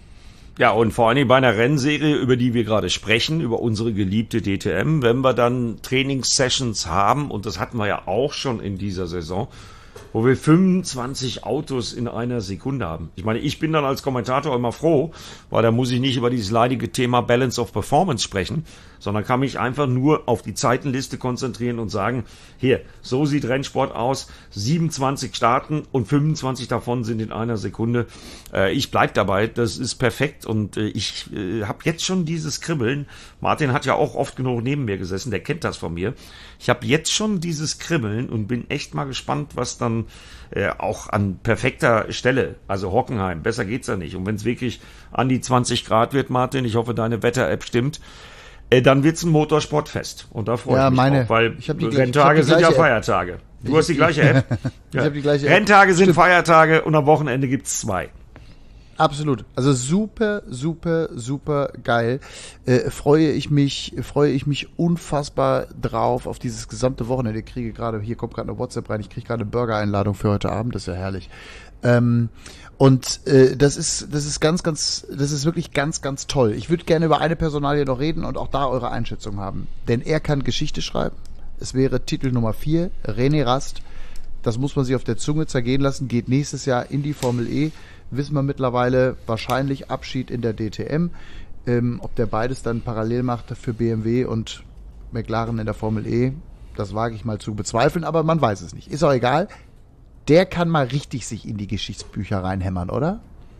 Ja, und vor allem bei einer Rennserie, über die wir gerade sprechen, über unsere geliebte D T M, wenn wir dann Trainingssessions haben, und das hatten wir ja auch schon in dieser Saison, wo wir fünfundzwanzig Autos in einer Sekunde haben. Ich meine, ich bin dann als Kommentator immer froh, weil da muss ich nicht über dieses leidige Thema Balance of Performance sprechen, sondern kann mich einfach nur auf die Zeitenliste konzentrieren und sagen, hier, so sieht Rennsport aus, siebenundzwanzig starten und fünfundzwanzig davon sind in einer Sekunde. Äh, ich bleib dabei, das ist perfekt, und äh, ich äh, habe jetzt schon dieses Kribbeln. Martin hat ja auch oft genug neben mir gesessen, der kennt das von mir. Ich habe jetzt schon dieses Kribbeln und bin echt mal gespannt, was dann äh, auch an perfekter Stelle, also Hockenheim, besser geht's ja nicht. Und wenn es wirklich an die zwanzig Grad wird, Martin, ich hoffe, deine Wetter-App stimmt, äh, dann wird's ein Motorsportfest. Und da freue ja, ich mich meine, drauf, weil ich die, Renntage sind ja Feiertage. Du ich, hast die gleiche App. Ja. Ich habe die gleiche App. Renntage sind Feiertage und am Wochenende gibt's zwei. Absolut. Also super, super, super geil. Äh, freue ich mich, freue ich mich unfassbar drauf auf dieses gesamte Wochenende. Ich kriege gerade, hier kommt gerade eine WhatsApp rein, ich kriege gerade eine Burger-Einladung für heute Abend, das ist ja herrlich. Ähm, und äh, das ist, das ist ganz, ganz, das ist wirklich ganz, ganz toll. Ich würde gerne über eine Personalie noch reden und auch da eure Einschätzung haben. Denn er kann Geschichte schreiben. Es wäre Titel Nummer vier, René Rast. Das muss man sich auf der Zunge zergehen lassen, geht nächstes Jahr in die Formel E. Wissen wir mittlerweile, wahrscheinlich Abschied in der D T M. Ähm, ob der beides dann parallel macht für B M W und McLaren in der Formel E, Das wage ich mal zu bezweifeln, aber man weiß es nicht. Ist auch egal. Der kann mal richtig sich in die Geschichtsbücher reinhämmern, oder?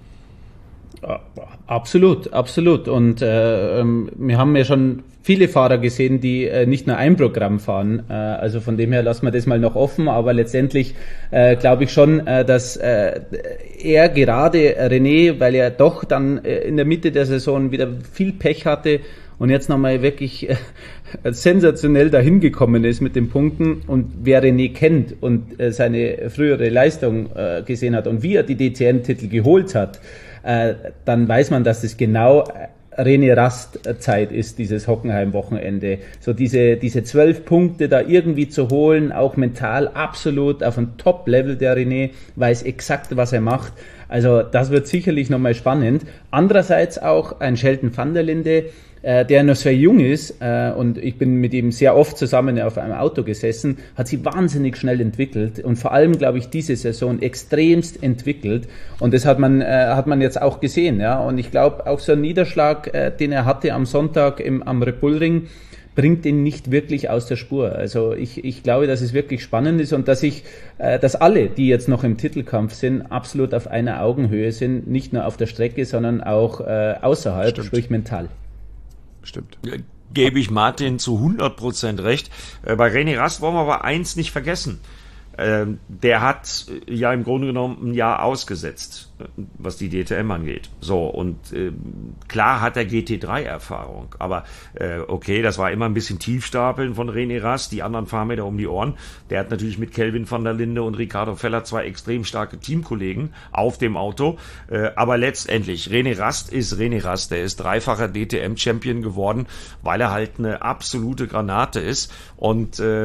Absolut, absolut. Und äh, wir haben ja schon viele Fahrer gesehen, die äh, nicht nur ein Programm fahren. Äh, also von dem her lassen wir das mal noch offen. Aber letztendlich äh, glaube ich schon, äh, dass äh, er gerade René, weil er doch dann äh, in der Mitte der Saison wieder viel Pech hatte und jetzt nochmal wirklich äh, sensationell dahin gekommen ist mit den Punkten. Und wer René kennt und äh, seine frühere Leistung äh, gesehen hat und wie er die D T M-Titel geholt hat, äh, dann weiß man, dass es genau René Rast Zeit ist, dieses Hockenheim-Wochenende. So diese, diese zwölf Punkte da irgendwie zu holen, auch mental absolut auf einem Top-Level. Der René weiß exakt, was er macht. Also das wird sicherlich nochmal spannend. Andererseits auch ein Sheldon van der Linde, äh, der noch sehr jung ist, äh, und ich bin mit ihm sehr oft zusammen auf einem Auto gesessen, hat sich wahnsinnig schnell entwickelt und vor allem, glaube ich, diese Saison extremst entwickelt, und das hat man äh, hat man jetzt auch gesehen, ja, und ich glaube, auch so ein Niederschlag, äh, den er hatte am Sonntag im, am Red Bull Ring, bringt ihn nicht wirklich aus der Spur. Also ich, ich glaube, dass es wirklich spannend ist und dass ich, äh, dass alle, die jetzt noch im Titelkampf sind, absolut auf einer Augenhöhe sind, nicht nur auf der Strecke, sondern auch äh, außerhalb, Stimmt. sprich mental. Stimmt. Gebe ich Martin zu hundert Prozent recht. Äh, bei René Rast wollen wir aber eins nicht vergessen. Ähm, der hat äh, ja im Grunde genommen ein Jahr ausgesetzt, äh, was die D T M angeht. So, und äh, klar hat er G T drei Erfahrung, aber äh, okay, das war immer ein bisschen Tiefstapeln von René Rast, die anderen fahren mir da um die Ohren. Der hat natürlich mit Kelvin van der Linde und Ricardo Feller zwei extrem starke Teamkollegen auf dem Auto, äh, aber letztendlich, René Rast ist René Rast, der ist dreifacher D T M-Champion geworden, weil er halt eine absolute Granate ist, und äh,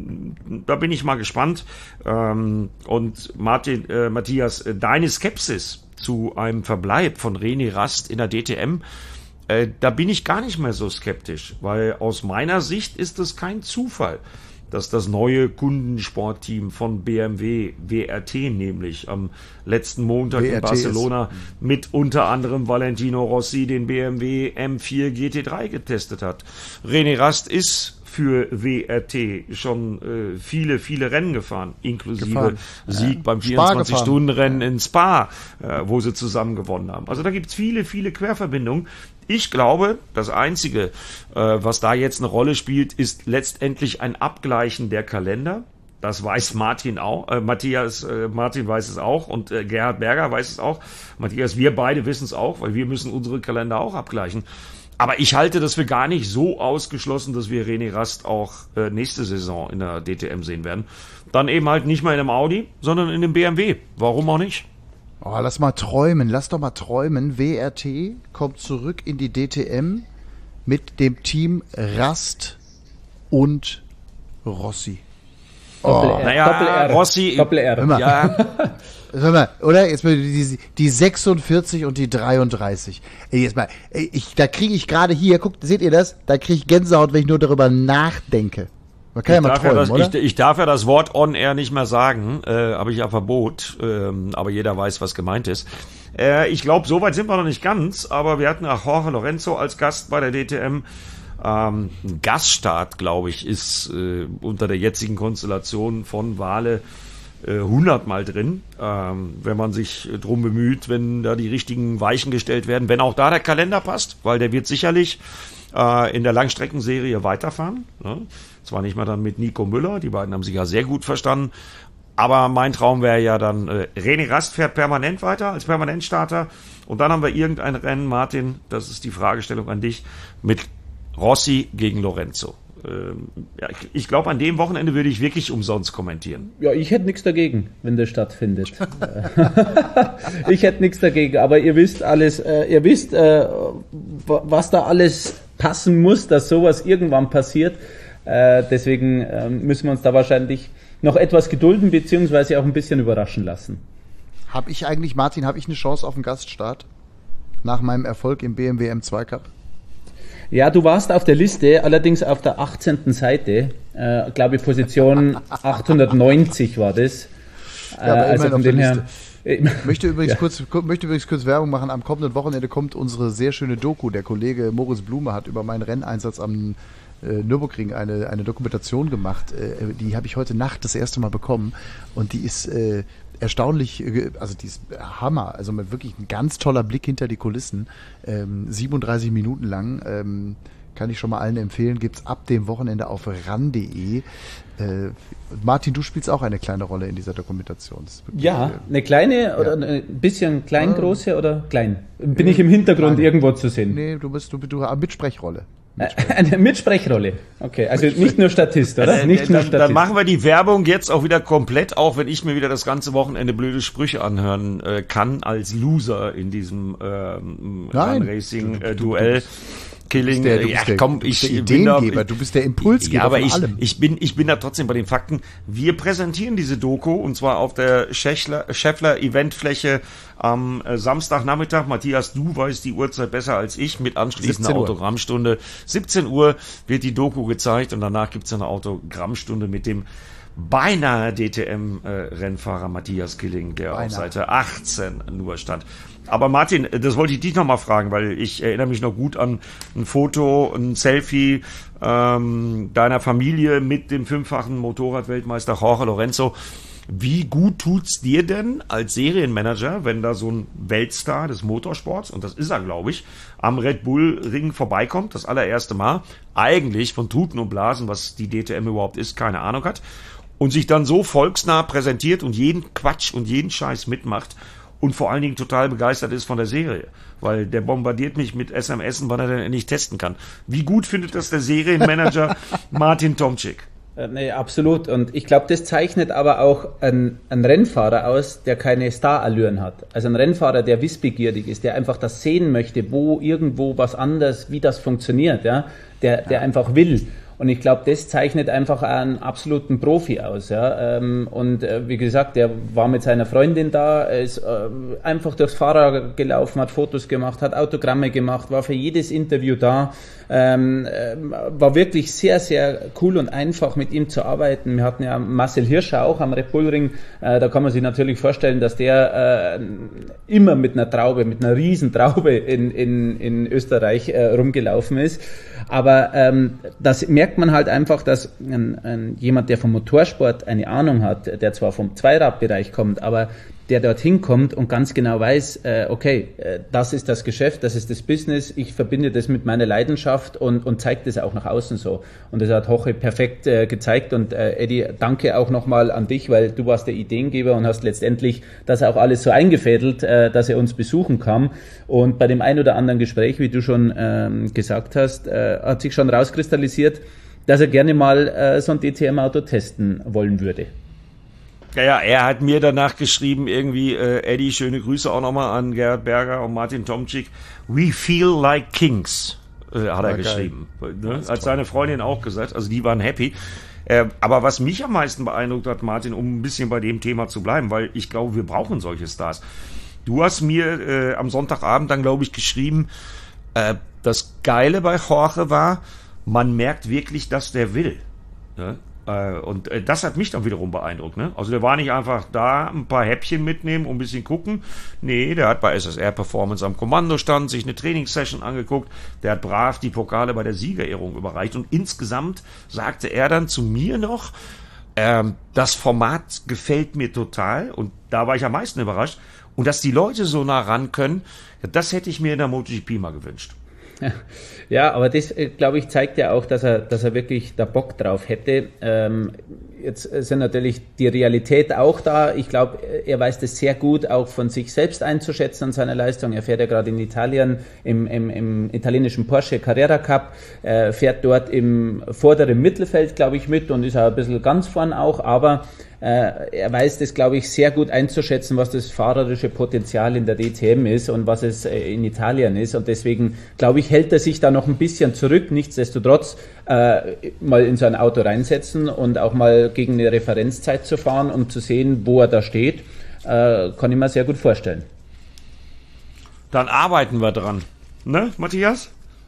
da bin ich mal gespannt. Ähm, und Martin, äh, Matthias, äh, deine Skepsis zu einem Verbleib von René Rast in der D T M, äh, da bin ich gar nicht mehr so skeptisch, weil aus meiner Sicht ist es kein Zufall, dass das neue Kundensportteam von B M W, W R T nämlich, am letzten Montag W R T in Barcelona mit unter anderem Valentino Rossi den B M W M vier G T drei getestet hat. René Rast ist für W R T schon äh, viele, viele Rennen gefahren, inklusive gefahren. Sieg ja. beim vierundzwanzig-Stunden-Rennen in Spa, äh, wo sie zusammen gewonnen haben. Also da gibt's viele, viele Querverbindungen. Ich glaube, das Einzige, äh, was da jetzt eine Rolle spielt, ist letztendlich ein Abgleichen der Kalender. Das weiß Martin auch, äh, Matthias, äh, Martin weiß es auch, und äh, Gerhard Berger weiß es auch. Matthias, wir beide wissen es auch, weil wir müssen unsere Kalender auch abgleichen. Aber ich halte das für gar nicht so ausgeschlossen, dass wir René Rast auch äh, nächste Saison in der D T M sehen werden. Dann eben halt nicht mehr in einem Audi, sondern in einem B M W. Warum auch nicht? Oh, lass mal träumen, lass doch mal träumen. W R T kommt zurück in die D T M mit dem Team Rast und Rossi. Doppel R. Oh, naja, Doppel R. Rossi, Doppel R. Immer. Ja. Sag mal, oder? Jetzt mal die, die sechsundvierzig und die dreiunddreißig. Ey, jetzt mal, ey, ich, da kriege ich gerade hier, guckt, seht ihr das? Da kriege ich Gänsehaut, wenn ich nur darüber nachdenke. Man kann Ich ja mal darf, träumen, ja das, oder? ich, ich darf ja das Wort on-air nicht mehr sagen, äh, habe ich ja Verbot, ähm, aber jeder weiß, was gemeint ist. Äh, ich glaube, so weit sind wir noch nicht ganz, aber wir hatten auch Jorge Lorenzo als Gast bei der D T M. Ähm, ein Gaststart, glaube ich, ist äh, unter der jetzigen Konstellation von Wale äh, hundertmal drin, ähm, wenn man sich äh, drum bemüht, wenn da die richtigen Weichen gestellt werden, wenn auch da der Kalender passt, weil der wird sicherlich äh, in der Langstreckenserie weiterfahren. Ne? Zwar nicht mehr dann mit Nico Müller, die beiden haben sich ja sehr gut verstanden, aber mein Traum wäre ja dann, äh, René Rast fährt permanent weiter als Permanentstarter, und dann haben wir irgendein Rennen, Martin, das ist die Fragestellung an dich, mit Rossi gegen Lorenzo. Ähm, ja, ich, ich glaube, an dem Wochenende würde ich wirklich umsonst kommentieren. Ja, ich hätte nichts dagegen, wenn das stattfindet. Ich hätte nichts dagegen, aber ihr wisst alles, äh, ihr wisst, äh, was da alles passen muss, dass sowas irgendwann passiert. Äh, deswegen äh, müssen wir uns da wahrscheinlich noch etwas gedulden, beziehungsweise auch ein bisschen überraschen lassen. Hab ich eigentlich, Martin, habe ich eine Chance auf den Gaststart? Nach meinem Erfolg im B M W M zwei Cup? Ja, du warst auf der Liste, allerdings auf der achtzehnten Seite, äh, glaube ich, Position achthundertneunzig war das. Ja, aber äh, also immerhin von auf der dem her, Liste. Ich möchte übrigens, ja. kurz, möchte übrigens kurz Werbung machen. Am kommenden Wochenende kommt unsere sehr schöne Doku. Der Kollege Moritz Blume hat über meinen Renneinsatz am äh, Nürburgring eine, eine Dokumentation gemacht. Äh, die habe ich heute Nacht das erste Mal bekommen. Und die ist äh, erstaunlich, also die ist Hammer. Also mit wirklich ein ganz toller Blick hinter die Kulissen. Ähm, siebenunddreißig Minuten lang. Ähm, kann ich schon mal allen empfehlen. Gibt's ab dem Wochenende auf ran punkt de. Äh, Martin, du spielst auch eine kleine Rolle in dieser Dokumentation. Ja, eine kleine oder ja. ein bisschen klein-große ja. oder klein? Bin nee, ich im Hintergrund Nein. irgendwo zu sehen? Nee, du bist du, du Mitsprechrolle. Mitsprechrolle. Eine Mitsprechrrolle. Okay, also nicht nur Statist, oder? Äh, nicht äh, nur dann, Statist. Dann machen wir die Werbung jetzt auch wieder komplett, auch wenn ich mir wieder das ganze Wochenende blöde Sprüche anhören äh, kann als Loser in diesem ähm, Racing-Duell. Äh, Killing, du bist der, du ja, bist der, komm, du bist ich der Ideengeber, da, du bist der Impulsgeber ja, aber von ich, allem. Ich bin, ich bin da trotzdem bei den Fakten. Wir präsentieren diese Doku und zwar auf der Scheffler, Scheffler Eventfläche am äh, Samstagnachmittag. Matthias, du weißt die Uhrzeit besser als ich mit anschließender Autogrammstunde. siebzehn Uhr wird die Doku gezeigt und danach gibt's eine Autogrammstunde mit dem beinahe D T M-Rennfahrer äh, Matthias Killing, der beinahe auf Seite achtzehn nur stand. Aber Martin, das wollte ich dich nochmal fragen, weil ich erinnere mich noch gut an ein Foto, ein Selfie ähm, deiner Familie mit dem fünffachen Motorradweltmeister Jorge Lorenzo. Wie gut tut's dir denn als Serienmanager, wenn da so ein Weltstar des Motorsports, und das ist er, glaube ich, am Red Bull Ring vorbeikommt, das allererste Mal, eigentlich von Tuten und Blasen, was die D T M überhaupt ist, keine Ahnung hat, und sich dann so volksnah präsentiert und jeden Quatsch und jeden Scheiß mitmacht und vor allen Dingen total begeistert ist von der Serie, weil der bombardiert mich mit S M S, wann er denn endlich testen kann. Wie gut findet das der Serienmanager Martin Tomczyk? Äh, nee, absolut. Und ich glaube, das zeichnet aber auch einen, einen Rennfahrer aus, der keine Starallüren hat. Also ein Rennfahrer, der wissbegierig ist, der einfach das sehen möchte, wo irgendwo was anders, wie das funktioniert, ja, der, der einfach will. Und ich glaube, das zeichnet einfach einen absoluten Profi aus. Ja. Und wie gesagt, der war mit seiner Freundin da, ist einfach durchs Fahrrad gelaufen, hat Fotos gemacht, hat Autogramme gemacht, war für jedes Interview da. Ähm, war wirklich sehr, sehr cool und einfach mit ihm zu arbeiten. Wir hatten ja Marcel Hirscher auch am Red Bull Ring. Äh, da kann man sich natürlich vorstellen, dass der äh, immer mit einer Traube, mit einer riesen Traube in, in, in Österreich äh, rumgelaufen ist. Aber ähm, das merkt man halt einfach, dass ein, ein, jemand, der vom Motorsport eine Ahnung hat, der zwar vom Zweiradbereich kommt, aber der dorthin kommt und ganz genau weiß, äh, okay, äh, das ist das Geschäft, das ist das Business, ich verbinde das mit meiner Leidenschaft und, und zeigt das auch nach außen so. Und das hat Jorge perfekt äh, gezeigt und äh, Eddie, danke auch nochmal an dich, weil du warst der Ideengeber und hast letztendlich das auch alles so eingefädelt, äh, dass er uns besuchen kam. Und bei dem ein oder anderen Gespräch, wie du schon ähm, gesagt hast, äh, hat sich schon rauskristallisiert, dass er gerne mal äh, so ein D T M-Auto testen wollen würde. Ja, ja, er hat mir danach geschrieben, irgendwie, äh, Eddie, schöne Grüße auch nochmal an Gerhard Berger und Martin Tomczyk. We feel like kings, äh, hat er ja, geschrieben. Ne? Hat seine Freundin auch gesagt, also die waren happy. Äh, aber was mich am meisten beeindruckt hat, Martin, um ein bisschen bei dem Thema zu bleiben, weil ich glaube, wir brauchen solche Stars. Du hast mir äh, am Sonntagabend dann, glaube ich, geschrieben, äh, das Geile bei Jorge war, man merkt wirklich, dass der will. Ne? Und das hat mich dann wiederum beeindruckt. Ne? Also der war nicht einfach da, ein paar Häppchen mitnehmen und ein bisschen gucken. Nee, der hat bei S S R Performance am Kommandostand sich eine Trainingssession angeguckt. Der hat brav die Pokale bei der Siegerehrung überreicht. Und insgesamt sagte er dann zu mir noch, ähm, das Format gefällt mir total. Und da war ich am meisten überrascht. Und dass die Leute so nah ran können, das hätte ich mir in der MotoGP mal gewünscht. Ja, aber das, glaube ich, zeigt ja auch, dass er, dass er wirklich da Bock drauf hätte. Ähm, jetzt sind natürlich die Realität auch da. Ich glaube, er weiß das sehr gut, auch von sich selbst einzuschätzen an seiner Leistung. Er fährt ja gerade in Italien im, im, im italienischen Porsche Carrera Cup, äh, fährt dort im vorderen Mittelfeld, glaube ich, mit und ist auch ein bisschen ganz vorn auch, aber er weiß das, glaube ich, sehr gut einzuschätzen, was das fahrerische Potenzial in der D T M ist und was es in Italien ist. Und deswegen, glaube ich, hält er sich da noch ein bisschen zurück. Nichtsdestotrotz äh, mal in so ein Auto reinsetzen und auch mal gegen eine Referenzzeit zu fahren, um zu sehen, wo er da steht, äh, kann ich mir sehr gut vorstellen. Dann arbeiten wir dran. Ne, Matthias?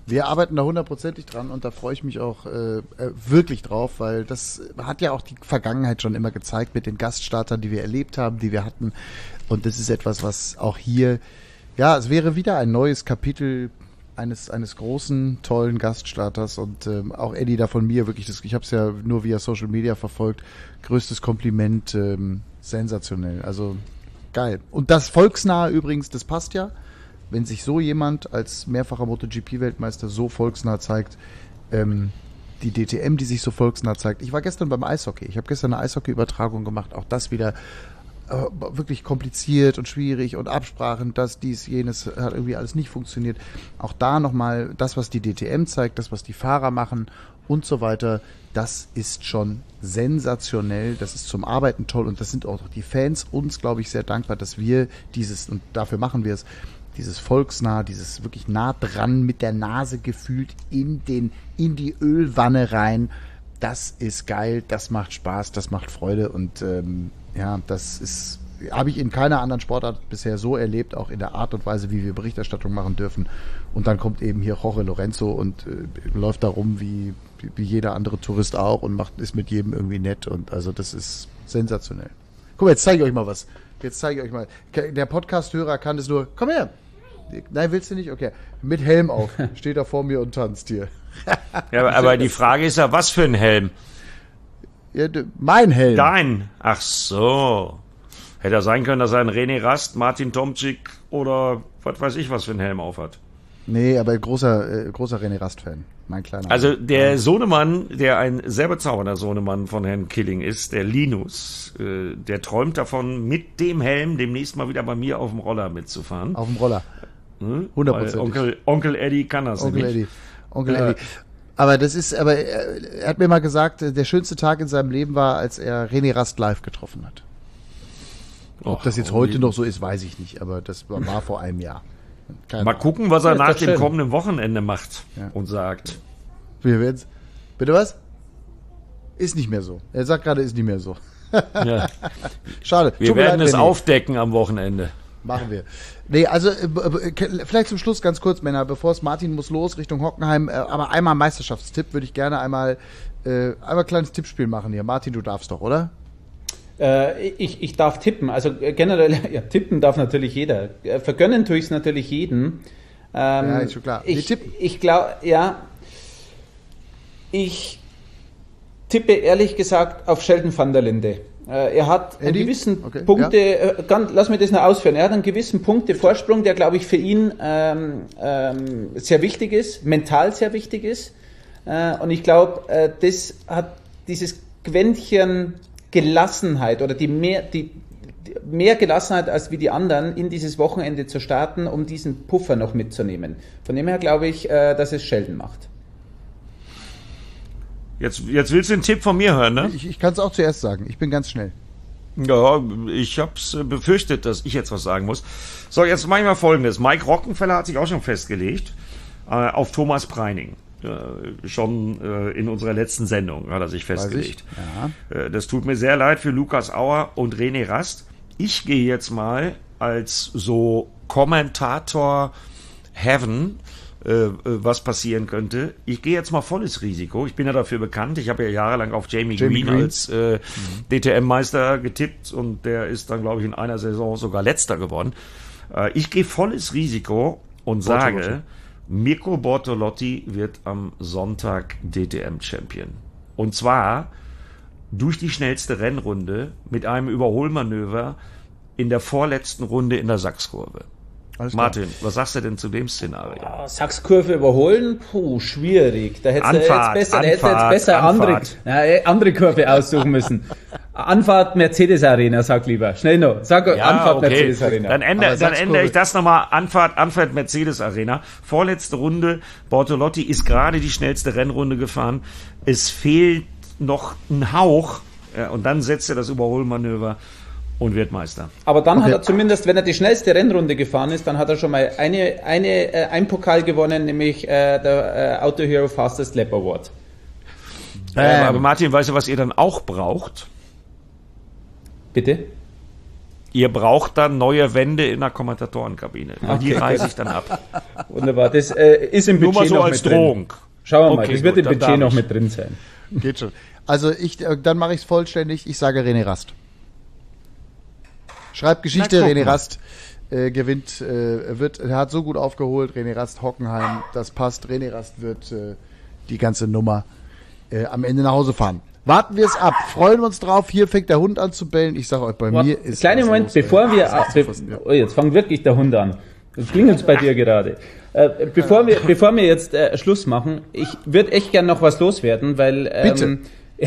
Wir arbeiten da hundertprozentig dran und da freue ich mich auch äh, wirklich drauf, weil das hat ja auch die Vergangenheit schon immer gezeigt mit den Gaststartern, die wir erlebt haben, die wir hatten. Und das ist etwas, was auch hier, ja, es wäre wieder ein neues Kapitel eines eines großen, tollen Gaststarters und ähm, auch Eddie da von mir wirklich, das, ich habe es ja nur via Social Media verfolgt, größtes Kompliment, ähm, sensationell, also geil. Und das volksnahe übrigens, das passt ja. Wenn sich so jemand als mehrfacher MotoGP-Weltmeister so volksnah zeigt, ähm, die D T M, die sich so volksnah zeigt. Ich war gestern beim Eishockey. Ich habe gestern eine Eishockey-Übertragung gemacht. Auch das wieder äh, wirklich kompliziert und schwierig und Absprachen, das, dies, jenes, hat irgendwie alles nicht funktioniert. Auch da nochmal das, was die D T M zeigt, das, was die Fahrer machen und so weiter, das ist schon sensationell. Das ist zum Arbeiten toll und das sind auch die Fans uns, glaube ich, sehr dankbar, dass wir dieses, und dafür machen wir es, dieses volksnah, dieses wirklich nah dran mit der Nase gefühlt in den, in die Ölwanne rein. Das ist geil, das macht Spaß, das macht Freude und ähm, ja, das ist, habe ich in keiner anderen Sportart bisher so erlebt, auch in der Art und Weise, wie wir Berichterstattung machen dürfen. Und dann kommt eben hier Jorge Lorenzo und äh, läuft da rum wie, wie jeder andere Tourist auch und macht, ist mit jedem irgendwie nett und also das ist sensationell. Guck mal, jetzt zeige ich euch mal was. Jetzt zeige ich euch mal. Der Podcast-Hörer kann es nur, komm her. Nein, willst du nicht? Okay. Mit Helm auf. Steht er vor mir und tanzt hier. Ja, aber, aber die Frage ist ja, was für ein Helm? Ja, mein Helm. Dein. Ach so. Hätte ja sein können, dass er ein René Rast, Martin Tomczyk oder was weiß ich, was für ein Helm aufhat. Nee, aber großer, äh, großer René Rast-Fan. Mein kleiner. Also der Sohnemann, der ein sehr bezaubernder Sohnemann von Herrn Killing ist, der Linus, äh, der träumt davon, mit dem Helm demnächst mal wieder bei mir auf dem Roller mitzufahren. Auf dem Roller. hundert Prozent. Onkel, Onkel Eddie kann das Onkel nicht. Eddie. Onkel Ja. Eddie. Aber das ist, aber er, er hat mir mal gesagt, der schönste Tag in seinem Leben war, als er René Rast live getroffen hat. Ob Och, das jetzt oh, heute wie- noch so ist, weiß ich nicht, aber das war, war vor einem Jahr. Keine Mal Ahnung. gucken, was er Ja, nach ist doch dem schön. kommenden Wochenende macht Ja. und sagt. Wir werden's. Bitte was? Ist nicht mehr so. Er sagt gerade, ist nicht mehr so. Ja. Schade. Wir Tut mir werden leid, es René. aufdecken am Wochenende. Machen wir. Nee, also äh, äh, vielleicht zum Schluss ganz kurz, Männer, bevor es Martin muss los Richtung Hockenheim, äh, aber einmal Meisterschaftstipp würde ich gerne einmal äh, einmal ein kleines Tippspiel machen hier. Martin, du darfst doch, oder? Äh, ich, ich darf tippen, also äh, generell, ja, tippen darf natürlich jeder. Äh, Vergönnen tue ich es natürlich jedem. Ähm, Ja, ist schon klar. Wir Ich, tippen. ich glaube, ja, ich tippe ehrlich gesagt auf Sheldon van der Linde. Äh, er hat einen Eddie? gewissen Okay, Punkte, äh, ganz, lass mich das noch ausführen, er hat einen gewissen Punktevorsprung, der glaube ich für ihn ähm, ähm, sehr wichtig ist, mental sehr wichtig ist. Äh, und ich glaube, äh, das hat dieses Quäntchen Gelassenheit oder die mehr, die, die mehr Gelassenheit als wie die anderen in dieses Wochenende zu starten, um diesen Puffer noch mitzunehmen. Von dem her glaube ich, äh, dass es Sheldon macht. Jetzt, jetzt willst du einen Tipp von mir hören, ne? Ich, ich kann es auch zuerst sagen. Ich bin ganz schnell. Ja, ich hab's äh, befürchtet, dass ich jetzt was sagen muss. So, jetzt mache ich mal Folgendes. Mike Rockenfeller hat sich auch schon festgelegt äh, auf Thomas Preining. Äh, schon äh, in unserer letzten Sendung hat er sich festgelegt. Ja. Äh, das tut mir sehr leid für Lukas Auer und René Rast. Ich gehe jetzt mal als so Kommentator Heaven, äh, was passieren könnte. Ich gehe jetzt mal volles Risiko. Ich bin ja dafür bekannt. Ich habe ja jahrelang auf Jamie, Jamie Green, Green. als äh, mhm. D T M-Meister getippt und der ist dann, glaube ich, in einer Saison sogar Letzter geworden. Äh, ich gehe volles Risiko und Bortolotti. sage, Mirko Bortolotti wird am Sonntag D T M-Champion. Und zwar durch die schnellste Rennrunde mit einem Überholmanöver in der vorletzten Runde in der Sachskurve. Alles klar. Martin, was sagst du denn zu dem Szenario? Ah, Sachskurve überholen, puh, schwierig. Da hättest du jetzt Anfahrt, besser, da hättest du jetzt Anfahrt, besser andere, Anfahrt. na, äh, andere Kurve aussuchen müssen. Anfahrt Mercedes Arena, sag lieber. Schnell noch. Sag Anfahrt Mercedes Arena. Dann ändere, Aber dann Sachskurve- ändere ich das nochmal. Anfahrt, Anfahrt Mercedes Arena. Vorletzte Runde. Bortolotti ist gerade die schnellste Rennrunde gefahren. Es fehlt noch ein Hauch. Ja, und dann setzt er das Überholmanöver und wird Meister. Aber dann Okay. hat er zumindest, wenn er die schnellste Rennrunde gefahren ist, dann hat er schon mal eine, eine, äh, ein Pokal gewonnen, nämlich äh, der äh, Auto Hero Fastest Lap Award. Ähm, Ähm. aber Martin, weißt du, was ihr dann auch braucht? Bitte? Ihr braucht dann neue Wände in der Kommentatorenkabine. Okay. Die reiße ich dann ab. Wunderbar. Das äh, ist im Budget Nur mal so noch als mit Drohung. Drin. Schauen wir okay, mal, das wird gut, im Budget noch mit drin sein. Geht schon. Also ich, dann mache ich es vollständig. Ich sage René Rast. Schreibt Geschichte, René Rast äh, gewinnt, äh, wird, er hat so gut aufgeholt, René Rast, Hockenheim, das passt. René Rast wird äh, die ganze Nummer äh, am Ende nach Hause fahren. Warten wir es ab, freuen wir uns drauf. Hier fängt der Hund an zu bellen. Ich sage euch, bei What? mir ist Kleiner Moment, los, bevor wir, be oh, jetzt fängt wirklich der Hund an. Das klingelt bei dir gerade. Äh, bevor wir, bevor wir jetzt äh, Schluss machen, ich würde echt gern noch was loswerden, weil ähm, Bitte.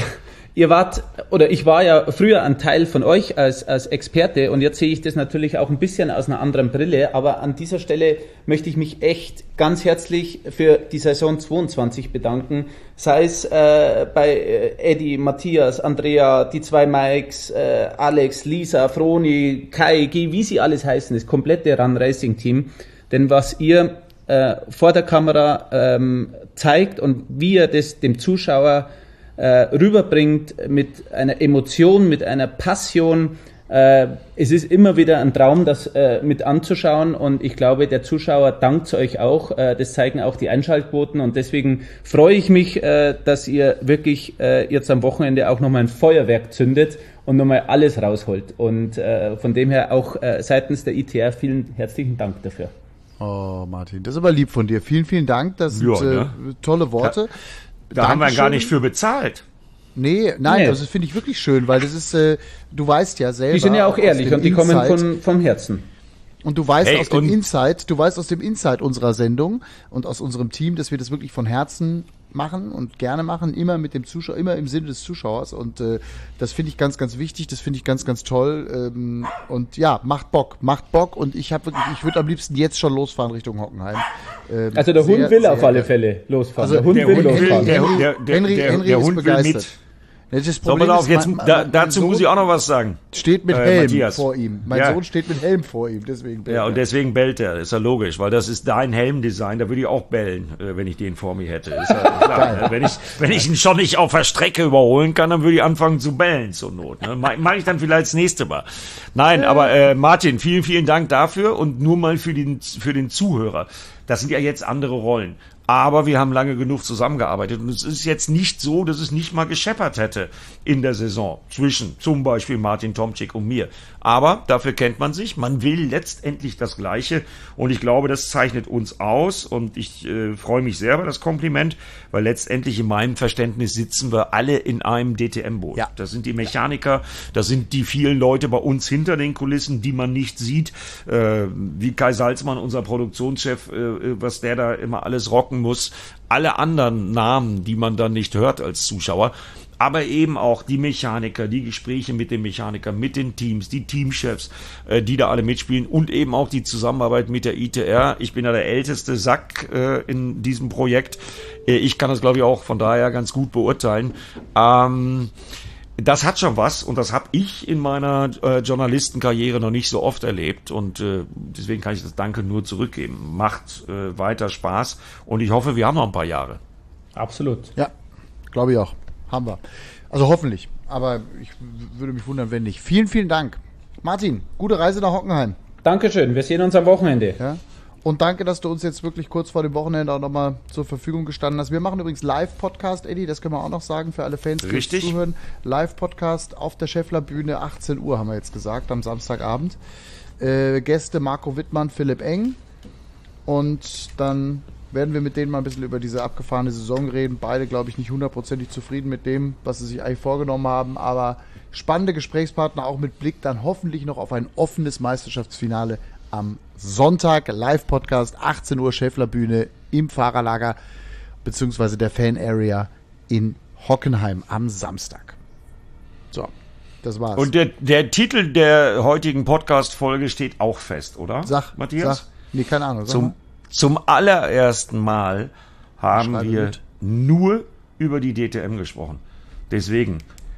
Ihr wart, oder ich war ja früher ein Teil von euch als, als Experte und jetzt sehe ich das natürlich auch ein bisschen aus einer anderen Brille, aber an dieser Stelle möchte ich mich echt ganz herzlich für die Saison zweiundzwanzig bedanken, sei es äh, bei äh, Eddie, Matthias, Andrea, die zwei Mikes, äh, Alex, Lisa, Froni, Kai, G, wie sie alles heißen, das komplette Run Racing Team, denn was ihr äh, vor der Kamera ähm, zeigt und wie ihr das dem Zuschauer Äh, rüberbringt mit einer Emotion, mit einer Passion. Äh, es ist immer wieder ein Traum, das äh, mit anzuschauen und ich glaube, der Zuschauer dankt euch auch. Äh, das zeigen auch die Einschaltquoten und deswegen freue ich mich, äh, dass ihr wirklich äh, jetzt am Wochenende auch nochmal ein Feuerwerk zündet und nochmal alles rausholt. Und äh, von dem her auch äh, seitens der I T R vielen herzlichen Dank dafür. Oh, Martin, das ist aber lieb von dir. Vielen, vielen Dank. Das sind ja, ne? äh, tolle Worte. Ja. Da Dankeschön. Haben wir gar nicht für bezahlt. Nee, nein, nee. Also das finde ich wirklich schön, weil das ist, äh, du weißt ja selber. Die sind ja auch ehrlich und die Insight, kommen von, vom Herzen. Und du weißt hey, aus dem Insight, du weißt aus dem Insight unserer Sendung und aus unserem Team, dass wir das wirklich von Herzen machen und gerne machen, immer mit dem Zuschauer, immer im Sinne des Zuschauers und äh, das finde ich ganz, ganz wichtig, das finde ich ganz, ganz toll ähm, und ja, macht Bock, macht Bock und ich habe wirklich, ich würde am liebsten jetzt schon losfahren Richtung Hockenheim. Ähm, also der sehr, Hund will auf alle Fälle losfahren. Also der Hund der will Hund losfahren. Der, der, der, Henry, der, Henry der ist Hund begeistert. will mit. Das Problem so, auf, ist, jetzt, mein, mein, da, mein dazu Sohn muss ich auch noch was sagen. Steht mit äh, Helm Matthias. vor ihm. Mein ja. Sohn steht mit Helm vor ihm, deswegen bellt Ja, und er. deswegen bellt er. Ist ja logisch, weil das ist dein Helmdesign. Da würde ich auch bellen, wenn ich den vor mir hätte. Ist ja klar, wenn ich, wenn ich ihn schon nicht auf der Strecke überholen kann, dann würde ich anfangen zu bellen zur Not. Ne? Mache ich dann vielleicht das nächste Mal. Nein, aber äh, Martin, vielen, vielen Dank dafür und nur mal für den, für den Zuhörer. Das sind ja jetzt andere Rollen. Aber wir haben lange genug zusammengearbeitet und es ist jetzt nicht so, dass es nicht mal gescheppert hätte in der Saison zwischen zum Beispiel Martin Tomczyk und mir. Aber dafür kennt man sich, man will letztendlich das Gleiche und ich glaube, das zeichnet uns aus und ich äh, freue mich sehr über das Kompliment, weil letztendlich in meinem Verständnis sitzen wir alle in einem D T M-Boot. Ja. Das sind die Mechaniker, das sind die vielen Leute bei uns hinter den Kulissen, die man nicht sieht, äh, wie Kai Salzmann, unser Produktionschef, äh, was der da immer alles rocken muss, alle anderen Namen, die man dann nicht hört als Zuschauer, aber eben auch die Mechaniker, die Gespräche mit den Mechanikern, mit den Teams, die Teamchefs, äh, die da alle mitspielen und eben auch die Zusammenarbeit mit der I T R. Ich bin ja der älteste Sack äh, in diesem Projekt. Äh, ich kann das, glaube ich, auch von daher ganz gut beurteilen. Ähm, Das hat schon was und das habe ich in meiner äh, Journalistenkarriere noch nicht so oft erlebt und äh, deswegen kann ich das Danke nur zurückgeben. Macht äh, weiter Spaß und ich hoffe, wir haben noch ein paar Jahre. Absolut. Ja, glaube ich auch. Haben wir. Also hoffentlich. Aber ich würde mich wundern, wenn nicht. Vielen, vielen Dank. Martin, gute Reise nach Hockenheim. Dankeschön. Wir sehen uns am Wochenende. Ja. Und danke, dass du uns jetzt wirklich kurz vor dem Wochenende auch nochmal zur Verfügung gestanden hast. Wir machen übrigens Live-Podcast, Eddie, das können wir auch noch sagen für alle Fans, die Richtig. uns zuhören. Live-Podcast auf der Scheffler-Bühne, achtzehn Uhr haben wir jetzt gesagt, am Samstagabend. Äh, Gäste Marco Wittmann, Philipp Eng. Und dann werden wir mit denen mal ein bisschen über diese abgefahrene Saison reden. Beide, glaube ich, nicht hundertprozentig zufrieden mit dem, was sie sich eigentlich vorgenommen haben. Aber spannende Gesprächspartner, auch mit Blick dann hoffentlich noch auf ein offenes Meisterschaftsfinale am Sonntag. Live-Podcast, achtzehn Uhr, Scheffler-Bühne im Fahrerlager beziehungsweise der Fan-Area in Hockenheim am Samstag. So, das war's. Und der, der Titel der heutigen Podcast-Folge steht auch fest, oder? Sag, Matthias? Sag, nee, keine Ahnung. Sag Zum, mal. zum allerersten Mal haben Schreibe wir mit. nur über die D T M gesprochen. Deswegen,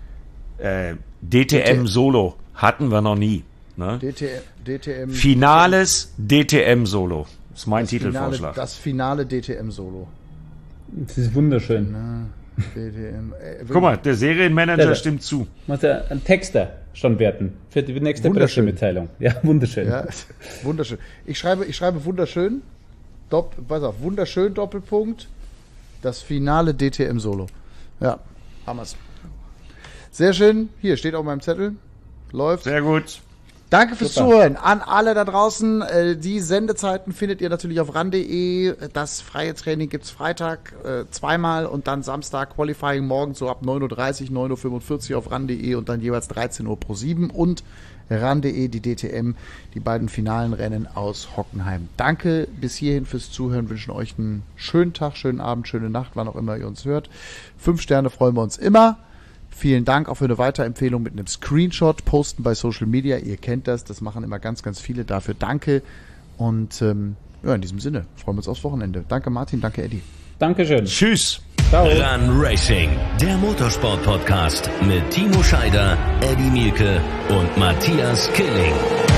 äh, D T M Solo hatten wir noch nie. Ne? D T M, D T M Finales D T M Solo. Das ist mein das Titelvorschlag. Finale, das Finale D T M Solo. Das ist wunderschön. Na. D T M. Äh, Guck mal, der Serienmanager Ja, stimmt zu. Muss ja einen Texter schon werten für die nächste Wunderschön. Pressemitteilung. Ja, wunderschön. Ja, wunderschön. Ich schreibe, ich schreibe wunderschön. Dopp, pass auf, wunderschön Doppelpunkt. Das finale D T M-Solo. Ja, Hammers. Sehr schön. Hier steht auf meinem Zettel. Läuft. Sehr gut. Danke fürs Super. Zuhören. An alle da draußen. Äh, die Sendezeiten findet ihr natürlich auf ran punkt de. Das freie Training gibt's Freitag äh, zweimal und dann Samstag Qualifying morgens so ab neun Uhr dreißig, neun Uhr fünfundvierzig auf ran punkt de und dann jeweils dreizehn Uhr pro sieben und ran punkt de, die D T M, die beiden finalen Rennen aus Hockenheim. Danke bis hierhin fürs Zuhören. Wünschen euch einen schönen Tag, schönen Abend, schöne Nacht, wann auch immer ihr uns hört. Fünf Sterne freuen wir uns immer. Vielen Dank auch für eine Weiterempfehlung mit einem Screenshot, posten bei Social Media. Ihr kennt das, das machen immer ganz, ganz viele. Dafür danke. Und ähm, ja, in diesem Sinne, freuen wir uns aufs Wochenende. Danke Martin, danke Eddie. Dankeschön. Tschüss. Ciao. Run Racing, der Motorsport-Podcast mit Timo Scheider, Eddie Mielke und Matthias Killing.